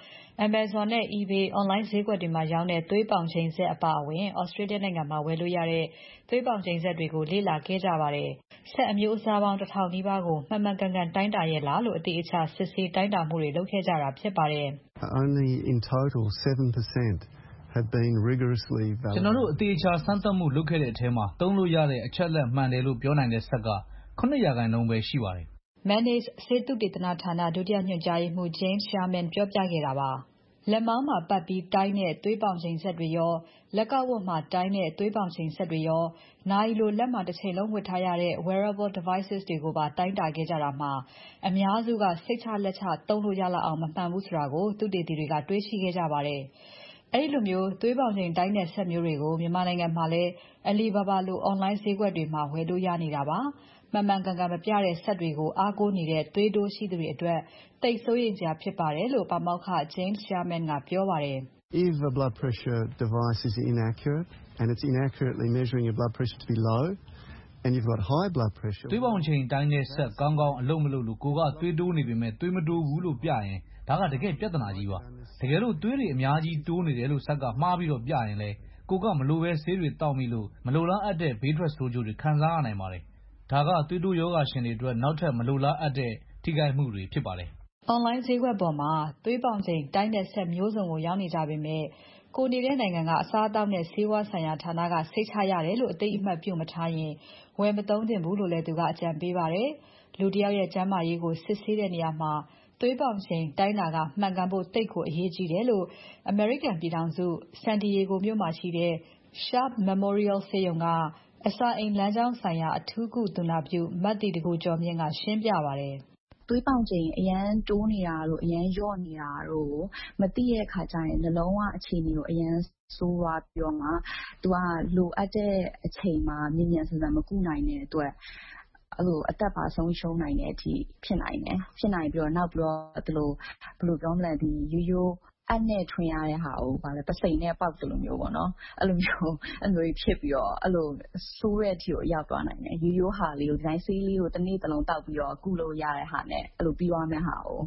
Amazon နဲ့ eBay online ဈေးကွက်တွေမှာရောင်းတဲ့သွေးပေါင်ချိန်ဆက်အပါအဝင် Australia နိုင်ငံမှာဝယ်လို့ရတဲ့သွေးပေါင်ချိန်ဆက်တွေကိုလေ့လာခဲ့ကြပါတယ်ဆက်အမျိုးအစားပေါင်းတစ်ထောင်နီးပါးကိုမှန်မှန်ကန်ကန်တိုင်းတာရလားလို့အတိအကျစစ်ဆေးတိုင်းတာမှုတွေလုပ်ခဲ့ကြတာဖြစ်ပါတယ် Only in total seven percent have been rigorously validated ကျွန်တော်တို့အတိအကျစမ်းသပ်မှုလုပ်ခဲ့တဲ့အထဲမှာသုံးလို့ရတဲ့အချက်လက်မှန်တယ်လို့ပြောနိုင်တဲ့ဆက်ကခုနှစ်ရာခိုင်နှုန်းပဲရှိပါတယ် Mannes ဆေးသုတေသနဌာနဒုတိယညွှန်ကြားရေးမှူး James Sherman ပြောပြခဲ့တာပါလက်မောင်းမှာပတ်ပြီးတိုင်းတဲ့သွေးပေါင်ချိန်ဆက်တွေရောလက်ကဝတ်မှာတိုင်းတဲ့သွေးပေါင်ချိန်ဆက်တွေရောနိုင်လိုလက်မှာတစ်ချိန်လုံးဝတ်ထားရတဲ့ wearable devices တွေကိုပါတိုင်းတာခဲ့ကြတာမှာအများစုကစိတ်ချလက်ချသုံးလို့ရလောက်အောင်မမှန်ဘူးဆိုတာကိုသုတေသီတွေကတွေးရှိခဲ့ကြပါတယ်အဲ့ဒီလိုမျိုးသွေးပေါင်ချိန်တိုင်းတဲ့ဆက်မျိုးတွေကိုမြန်မာနိုင်ငံမှာလည်း Alibaba လို online ဈေးကွက်တွေမှာဝယ်လို့ရနေတာပါမှန်မှန်ကန်ကန်မပြတဲ့ဆက်တွေကိုအားကိုးနေတဲ့သွေးတိုးရှိသူတွေအတွက်သိပ်စိုးရိမ်စရာဖြစ်ပါတယ်လို့ပါမောက္ခ James Sherman ကပြောပါတယ် If a blood pressure device is inaccurate and it's inaccurately measuring your blood pressure to be low and you've got high blood pressure သွေးပေါင်ချိန်တိုင်းတဲ့ဆက်ကောင်းကောင်းအလုပ်မလုပ်လို့ကိုကသွေးတိုးနေပေမဲ့သွေးမတိုးဘူးလို့ပြရင်ဒါကတကယ်ပြဿနာကြီးပါတကယ်လို့သွေးတွေအများကြီးတိုးနေတယ်လို့ဆက်ကမှားပြီးတော့ပြရင်လေကိုကမလိုပဲဆေးတွေတောက်မိလို့မလိုလားအပ်တဲ့ဘေးထွက်ဆိုးကျိုးတွေခံစားရနိုင်ပါတယ်ဒါကသွေးတိုးယောဂရှင်တွေအတွက်နောက်ထပ်မလိုလားအပ်တဲ့ထိခိုက်မှုတွေဖြစ်ပါတယ် online ဈေးကွက်ပေါ်မှာသွေးပေါင်ချိန်တိုင်းတဲ့ဆက်မျိုးစုံကိုရောင်းနေကြပေမဲ့ကိုနေတဲ့နိုင်ငံကအစားအသောက်နဲ့ဆေးဝါးဆိုင်ရာဌာနကစိတ်ချရတယ်လို့အသိအမှတ်ပြုမထားရင်ဝယ်မသုံးသင့်ဘူးလို့လည်းသူကအကြံပေးပါတယ်လူတစ်ယောက်ရဲ့ကျန်းမာရေးကိုစစ်ဆေးတဲ့နေရာမှာသွေးပေါင်ချိန်တိုင်းတာကမှန်ကန်ဖို့တိတ်ကိုအရေးကြီးတယ်လို့ American ပြည်ထောင်စု San Diego မြို့မှာရှိတဲ့ Sharp Memorial ဆေးရုံကအစာအိမ်လမ်းကြောင်းဆိုင်ရာအထူးကုသူနာပြုမတ်တီတကူကျော်မြင့်ကရှင်းပြပါတယ်သွေးပေါင်ချိန်အရန်တိုးနေတာတို့အရန်လျော့နေတာတို့မသိတဲ့အခါကျရင်နှလုံးကအခြေအနေကိုအရန်ဆိုးသွားပြီးတော့မှသူကလိုအပ်တဲ့အချိန်မှာမြင်မြန်ဆန်ဆန်မကုနိုင်တဲ့အတွက်အဲ့လိုအသက်ပါဆုံးရှုံးနိုင်တဲ့အထိဖြစ်နိုင်တယ်ဖြစ်နိုင်ပြီးတော့နောက်ပြီးတော့ဒီလိုဘယ်လိုပြောမလဲဒီရိုးရိုးအနဲ့ထွင်ရတဲ့ဟာကိုဗာလဲပစိန်နဲ့ပေါက်တယ်လို့မျိုးပေါ့နော်အဲ့လိုမျိုးအဲ့လိုဖြစ်ပြီးတော့အဲ့လိုဆိုးတဲ့အထိကိုရောက်သွားနိုင်တယ်ရိုးရိုးဟာလေးကိုဒီတိုင်းဆေးလေးကိုတစ်နေ့တစ်လုံးတောက်ပြီးတော့ကုလို့ရတဲ့ဟာနဲ့အဲ့လိုပြီးသွားမယ့်ဟာကို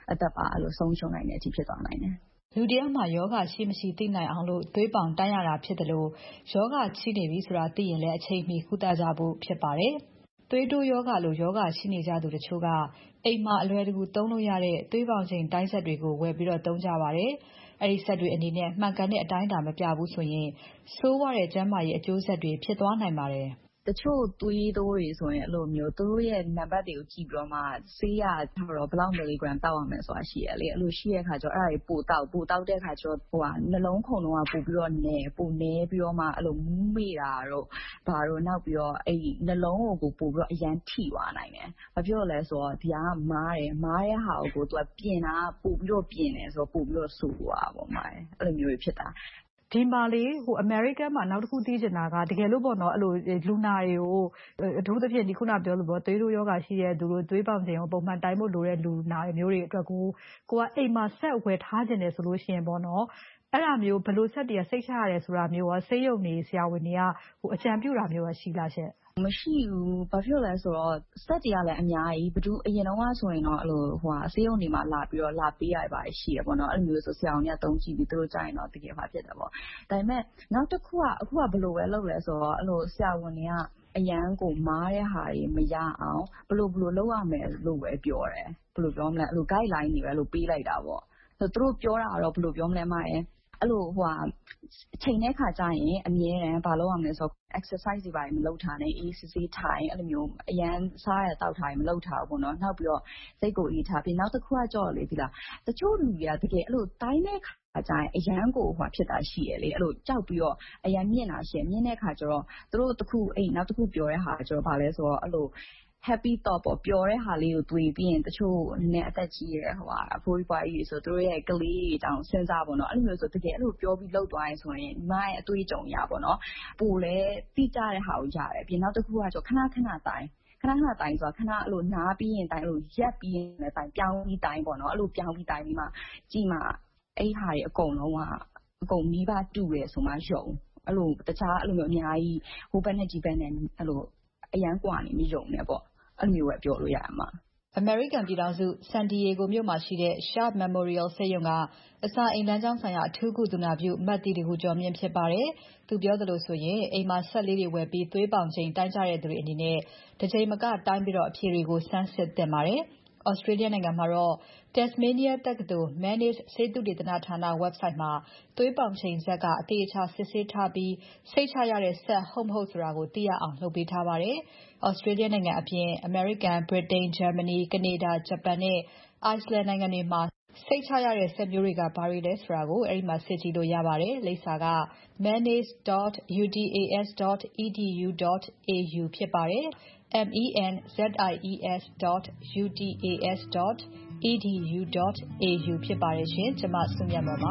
အသက်ပါအဲ့လိုဆုံးရှုံးနိုင်တဲ့အထိဖြစ်သွားနိုင်တယ်လူတယောက်မှာယောဂရှိမရှိသိနိုင်အောင်လို့သွေးပေါင်တိုင်းရတာဖြစ်တယ်လို့ယောဂချိနေပြီဆိုတာသိရင်လည်းအချိန်မီကုသကြဖို့ဖြစ်ပါတယ်။သွေးတိုးယောဂလို့ယောဂရှိနေကြသူတချို့ကအိမ်မှာအလွယ်တကူသုံးလို့ရတဲ့သွေးပေါင်ချိန်တိုင်းစက်တွေကိုဝယ်ပြီးတော့သုံးကြပါတယ်။အဲဒီစက်တွေအနေနဲ့မှန်ကန်တဲ့အတိုင်းအတာမပြဘူးဆိုရင်ဆိုးဝါးတဲ့ကျန်းမာရေးအကျိုးဆက်တွေဖြစ်သွားနိုင်ပါတယ်။တချို့သွေးတိုးတွေဆိုရင်အဲ့လိုမျိုးသူတို့ရဲ့နံပါတ်တွေကိုကြည့်ပြီးတော့မှဆေးရထားတော့ဘယ်လောက်မီလီဂရမ်တောက်ရမယ်ဆိုတာရှိရလေအဲ့လိုရှိရခါကျတော့အဲ့ဒါတွေပိုတောက်ပိုတောက်တဲ့ခါကျတော့ဟိုကနှလုံးခုန်လုံးကပို့ပြီးတော့နဲပိုနဲပြီးတော့မှအဲ့လိုမူးမေ့တာတော့ဘာလို့နောက်ပြီးတော့အဲ့နှလုံးကိုပို့ပြီးတော့အရန်ထိသွားနိုင်တယ်ဘာဖြစ်လို့လဲဆိုတော့ဒီကမားတယ်မားတဲ့ဟာကိုသူကပြင်တာပို့ပြီးတော့ပြင်တယ်ဆိုတော့ပို့ပြီးတော့ဆူသွားပါမားတယ်အဲ့လိုမျိုးဖြစ်တာဒီမှာလေဟို American မှာနောက်တစ်ခုသိချင်တာကတကယ်လို့ပေါ့နော်အဲ့လိုလူနာတွေကိုအထူးသဖြင့်ဒီခုနပြောလို့ပေါ့သွေးတိုးယောဂရှိတဲ့သူတို့သွေးပေါင်ချိန်ကိုပုံမှန်တိုင်းဖို့လိုတဲ့လူနာတွေမျိုးတွေအတွက်ကိုကိုကအိမ်မှာဆက်ဝယ်ထားခြင်းတယ်ဆိုလို့ရှိရင်ပေါ့နော်အဲ့ဒါမျိုးဘယ်လိုဆက်တည်းစိတ်ချရတယ်ဆိုတာမျိုးရောဆေးရုံနေဆရာဝန်တွေကဟိုအကြံပြုတာမျိုးရောရှိလားရှင့်မရှိဘူးဘာဖြစ်လဲဆိုတော့စက်တွေကလည်းအများကြီးဘယ်သူအရင်တော့ဆိုရင်တော့အဲ့လိုဟိုဟာဆေးရုံတွေမှာလာပြီးတော့လာပေးရပါရှိရပေါ့နော်အဲ့လိုမျိုးဆိုဆရာဝန်တွေကတုံးကြည့်ပြီးသူတို့ကြိုင်တော့တကယ်ပါဖြစ်တယ်ပေါ့ဒါပေမဲ့နောက်တစ်ခုကအခုကဘယ်လိုပဲလုပ်လဲဆိုတော့အဲ့လိုဆရာဝန်တွေကအရန်ကိုမားတဲ့ဟာတွေမရအောင်ဘယ်လိုဘယ်လိုလုပ်ရမယ်လို့ပဲပြောတယ်ဘယ်လိုပြောမလဲအဲ့လို guideline တွေပဲလို့ပေးလိုက်တာပေါ့ဆိုတော့သူတို့ပြောတာကတော့ဘယ်လိုပြောမလဲမရဲ့အဲ့လိုဟိုဟာအချိန်နဲ့ခါကြရင်အမြဲတမ်းဘာလုပ်ရမလဲဆိုတော့ exercise တွေပါမလုပ်ထားနဲ့အေးစစ်စစ်ထိုင်အဲ့လိုမျိုးအရန်စားရတောက်ထားရင်မလုပ်ထားဘူးပေါ့နော်နောက်ပြီးတော့စိတ်ကိုအေးထားပြီးနောက်တစ်ခုကကြောက်လေဒီလားတချို့လူတွေကတကယ်အဲ့လိုတိုင်းတဲ့ခါကြရင်အရန်ကိုဟိုဖြစ်တာရှိရလေအဲ့လိုကြောက်ပြီးတော့အရန်မြင့်တာရှိရမြင့်တဲ့ခါကျတော့သူတို့တစ်ခုအဲ့နောက်တစ်ခုပြောတဲ့ဟာကျတော့ဘာလဲဆိုတော့အဲ့လိုhappy thought ပေါ့ပျော်တဲ့ဟာလေးကိုတွေ့ပြီးရင်တချို့နည်းနည်းအသက်ကြီးရဲဟိုဟာအဖိုးကြီးပွားကြီးဆိုသူတို့ရဲ့ကလေးတွေတောင်စဉ်းစားပေါ့နော်အဲ့လိုမျိုးဆိုတကယ်အဲ့လိုပြောပြီးလောက်သွားရင်ဆိုရင်ညီမရဲ့အတွေ့အကြုံရပေါ့နော်ပိုလဲတိကျတဲ့ဟာကိုရတယ်ပြီးနောက်တစ်ခုကကျခဏခဏတိုင်းခဏခဏတိုင်းဆိုတာခဏအဲ့လိုနားပြီးရင်တိုင်းအဲ့လိုရက်ပြီးရင်လည်းတိုင်းပြောင်းပြီးတိုင်းပေါ့နော်အဲ့လိုပြောင်းပြီးတိုင်းပြီးမှကြည့်မှအဲ့ဟာတွေအကုန်လုံးကအကုန်မိဘတူတယ်ဆိုမှယုံအဲ့လိုတခြားအဲ့လိုမျိုးအများကြီးဟိုဘက်နဲ့ဒီဘက်နဲ့အဲ့လိုအရန်กว่าနေမျိုးယုံနေပေါ့အဲ့လိုမျိုးပဲပြောလို့ရမှာအမေရိကန်ပြည်ထောင်စုဆန်ဒီယေဂိုမြို့မှာရှိတဲ့ Sharp Memorial ဆေးရုံကအစာအိမ်လမ်းကြောင်းဆိုင်ရာအထူးကုသနာပြုမတ်တီတခုကျော်မြင့်ဖြစ်ပါတယ်။သူပြောသလိုဆိုရင်အိမ်မှာဆက်လေးတွေဝယ်ပြီးသွေးပေါင်ချိန်တိုင်းကြတဲ့သူတွေအနေနဲ့တစ်ချိန်မကတိုင်းပြီးတော့အဖြေတွေကိုစမ်းစစ်သင့်ပါတယ်။ Australia နိုင်ငံမှာတော့ Tasmania တက္ကသိုလ် Monash ဆေးသုတေသနဌာန website မှာသွေးပေါင်ချိန်စက်ကအသေးအချာစစ်ဆေးထားပြီးစိတ်ချရတဲ့စက်ဟုတ်မဟုတ်ဆိုတာကိုသိရအောင်လုပ်ပေးထားပါတယ်။ Australia နိုင်ငံအပြင် American, Britain, Germany, Canada, Japan နဲ့ Iceland နိုင်ငံတွေမှာစိတ်ချရတဲ့စက်မျိုးတွေကဘာတွေလဲဆိုတာကိုအဲဒီမှာစစ်ကြည့်လို့ရပါတယ်။လိပ်စာက monash dot u d a s dot e d u dot a u ဖြစ်ပါတယ်။ m e n z i e s dot u d a s dot e d u dot a u ဖြစ်ပါတယ်ရှင်။ကျွန်မစုမြတ်မော်ပါ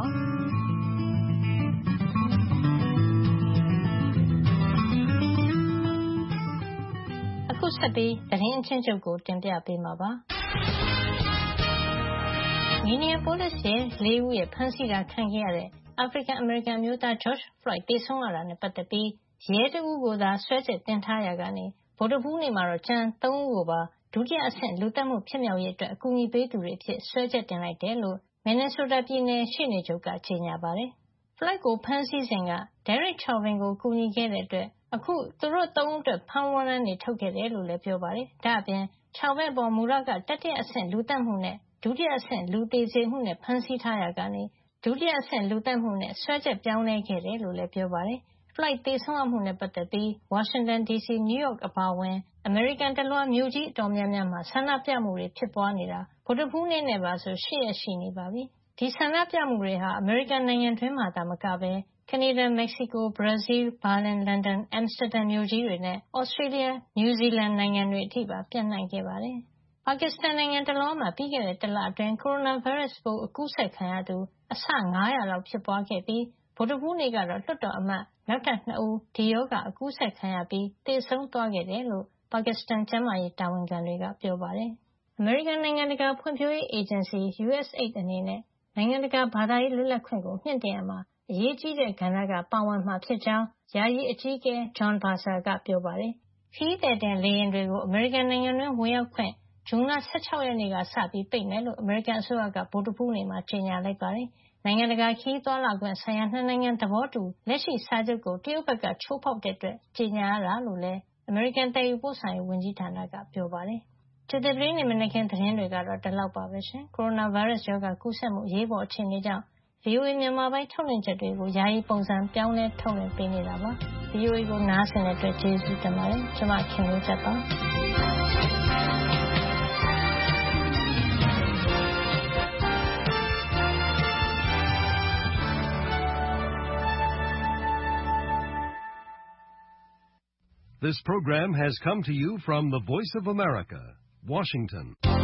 အခုဆက်ပြီးသတင်းအချင်းချုပ်ကိုတင်ပြပေးမှာပါ။ Minneapolis ရဲ့လေးဦးရဲ့ဖမ်းဆီးတာခံခဲ့ရတဲ့ African American အမျိုးသား George Floyd သေဆုံးရတာနဲ့ပတ်သက်ပြီးရဲတဦးကိုသာစွဲချက်တင်ထားရာကနေဗုဒ္ဓဟူးနေ့မှာတော့ကျန်သုံးဦးကိုပါဒုတိယအဆင့်လူသတ်မှုဖြစ်မြောက်ရေးအတွက်အကူအညီပေးသူတွေအဖြစ်စွဲချက်တင်လိုက်တယ်လို့ Minnesota ပြည်နယ်ရှေ့နေချုပ်ကကြေညာပါတယ်။ Floyd ကိုဖမ်းဆီးစဉ်က Derek Chauvin ကိုကူညီခဲ့တဲ့အတွက်အခုသူတို့သုံးဦးအတွက်ဖမ်းဝရမ်းတွေထုတ်ခဲ့တယ်လို့လည်းပြောပါတယ်။ဒါ့အပြင် Chauvin အပေါ်မူလကတတိယအဆင့်လူသတ်မှုနဲ့ဒုတိယအဆင့်လူသေစေမှုနဲ့ဖမ်းဆီးထားရာကနေဒုတိယအဆင့်လူသတ်မှုနဲ့စွဲချက်ပြောင်းလဲခဲ့တယ်လို့လည်းပြောပါတယ်။ Floyd သေဆုံးရမှုနဲ့ပတ်သက်ပြီး Washington ဒီ စီ New York အပါအဝင်အမေရိကန်တလွှားမြို့ကြီးအတော်များများမှာဆန္ဒပြမှုတွေဖြစ်ပွားနေတာဗုဒ္ဓဟူးနေ့နဲ့ပါဆို၈ရက်ရှိနေပါပြီ။ဒီဆန္ဒပြမှုတွေဟာအမေရိကန်နိုင်ငံတွင်းမှာသာမကပဲကနေဒါ၊မက္ကဆီကို၊ဘရာဇီးလ်၊ဘာလင်၊လန်ဒန်၊အမ်စတာဒမ်မြို့ကြီးတွေနဲ့ Australia ၊နယူးဇီလန်နိုင်ငံတွေအထိပါပြန့်နှံ့ခဲ့ပါတယ်။ပါကစ္စတန်နိုင်ငံတလွှားမှာပြီးခဲ့တဲ့တလအတွင်းကိုရိုနာဗိုင်းရပ်စ်ပိုးအကူးစက်ခံရသူအဆ၅၀၀လောက်ဖြစ်ပွားခဲ့ပြီးဗုဒ္ဓဟူးနေ့ကတော့လွှတ်တော်အမတ်နောက်ထပ်၂ဦးဒီရောဂါအကူးစက်ခံရပြီးသေဆုံးသွားခဲ့တယ်လို့ပါကစ္စတန်ကျန်းမာရေးတာဝန်ခံတွေကပြောပါတယ်။အမေရိကန်နိုင်ငံတကာဖွံ့ဖြိုးရေးအေဂျင်စီ U S A I D အနေနဲ့နိုင်ငံတကာဘာသာရေးလွတ်လပ်ခွင့်ကိုမြှင့်တင်ရမှာအရေးကြီးတဲ့ကဏ္ဍကပါဝင်မှာဖြစ်ကြောင်းယာယီအကြီးအကဲ John Burser ကပြောပါတယ်။ခရီးသည်တင်လေယာဉ်တွေကိုအမေရိကန်နိုင်ငံတွင်းဝင်ရောက်ခွင့်ဇွန်လ ၁၆ ရက်နေ့ကစပြီးပိတ်မယ်လို့အမေရိကန်အစိုးရကဗုဒ္ဓဟူးနေ့မှာကြေညာလိုက်ပါတယ်။နိုင်ငံတကာခရီးသွားလာခွင့်ဆိုင်ရာနှစ်နိုင်ငံသဘောတူလက်ရှိစာချုပ်ကိုတရုတ်ဘက်ကချိုးဖောက်တဲ့အတွက်ကြေညာရတာလို့လည်းအမေရိကန်တည်ယူပို့ဆောင်ရေးဝန်ကြီးဌာနကပြောပါတယ်။ကြာသပတေးနေ့မနက်ခင်းသတင်းတွေကတော့ဒီလောက်ပါပဲရှင်။ကိုရိုနာဗိုင်းရပ်စ်ရောဂါကူးစက်မှုအရေးပေါ်အခြေအနေကြောင့် ဗွီအိုအေ မြန်မာပိုင်းထုတ်လွှင့်ချက်တွေကိုယာယီပုံစံပြောင်းလဲထုတ်လွှင့်ပေးနေတာပါ။ ဗွီအိုအေကိုနားဆင်တဲ့အတွက်ကျေးဇူးတင်ပါတယ်။ကျွန်မခင်မျိုးသက်ပါ။ This program has come to you from the Voice of America, Washington.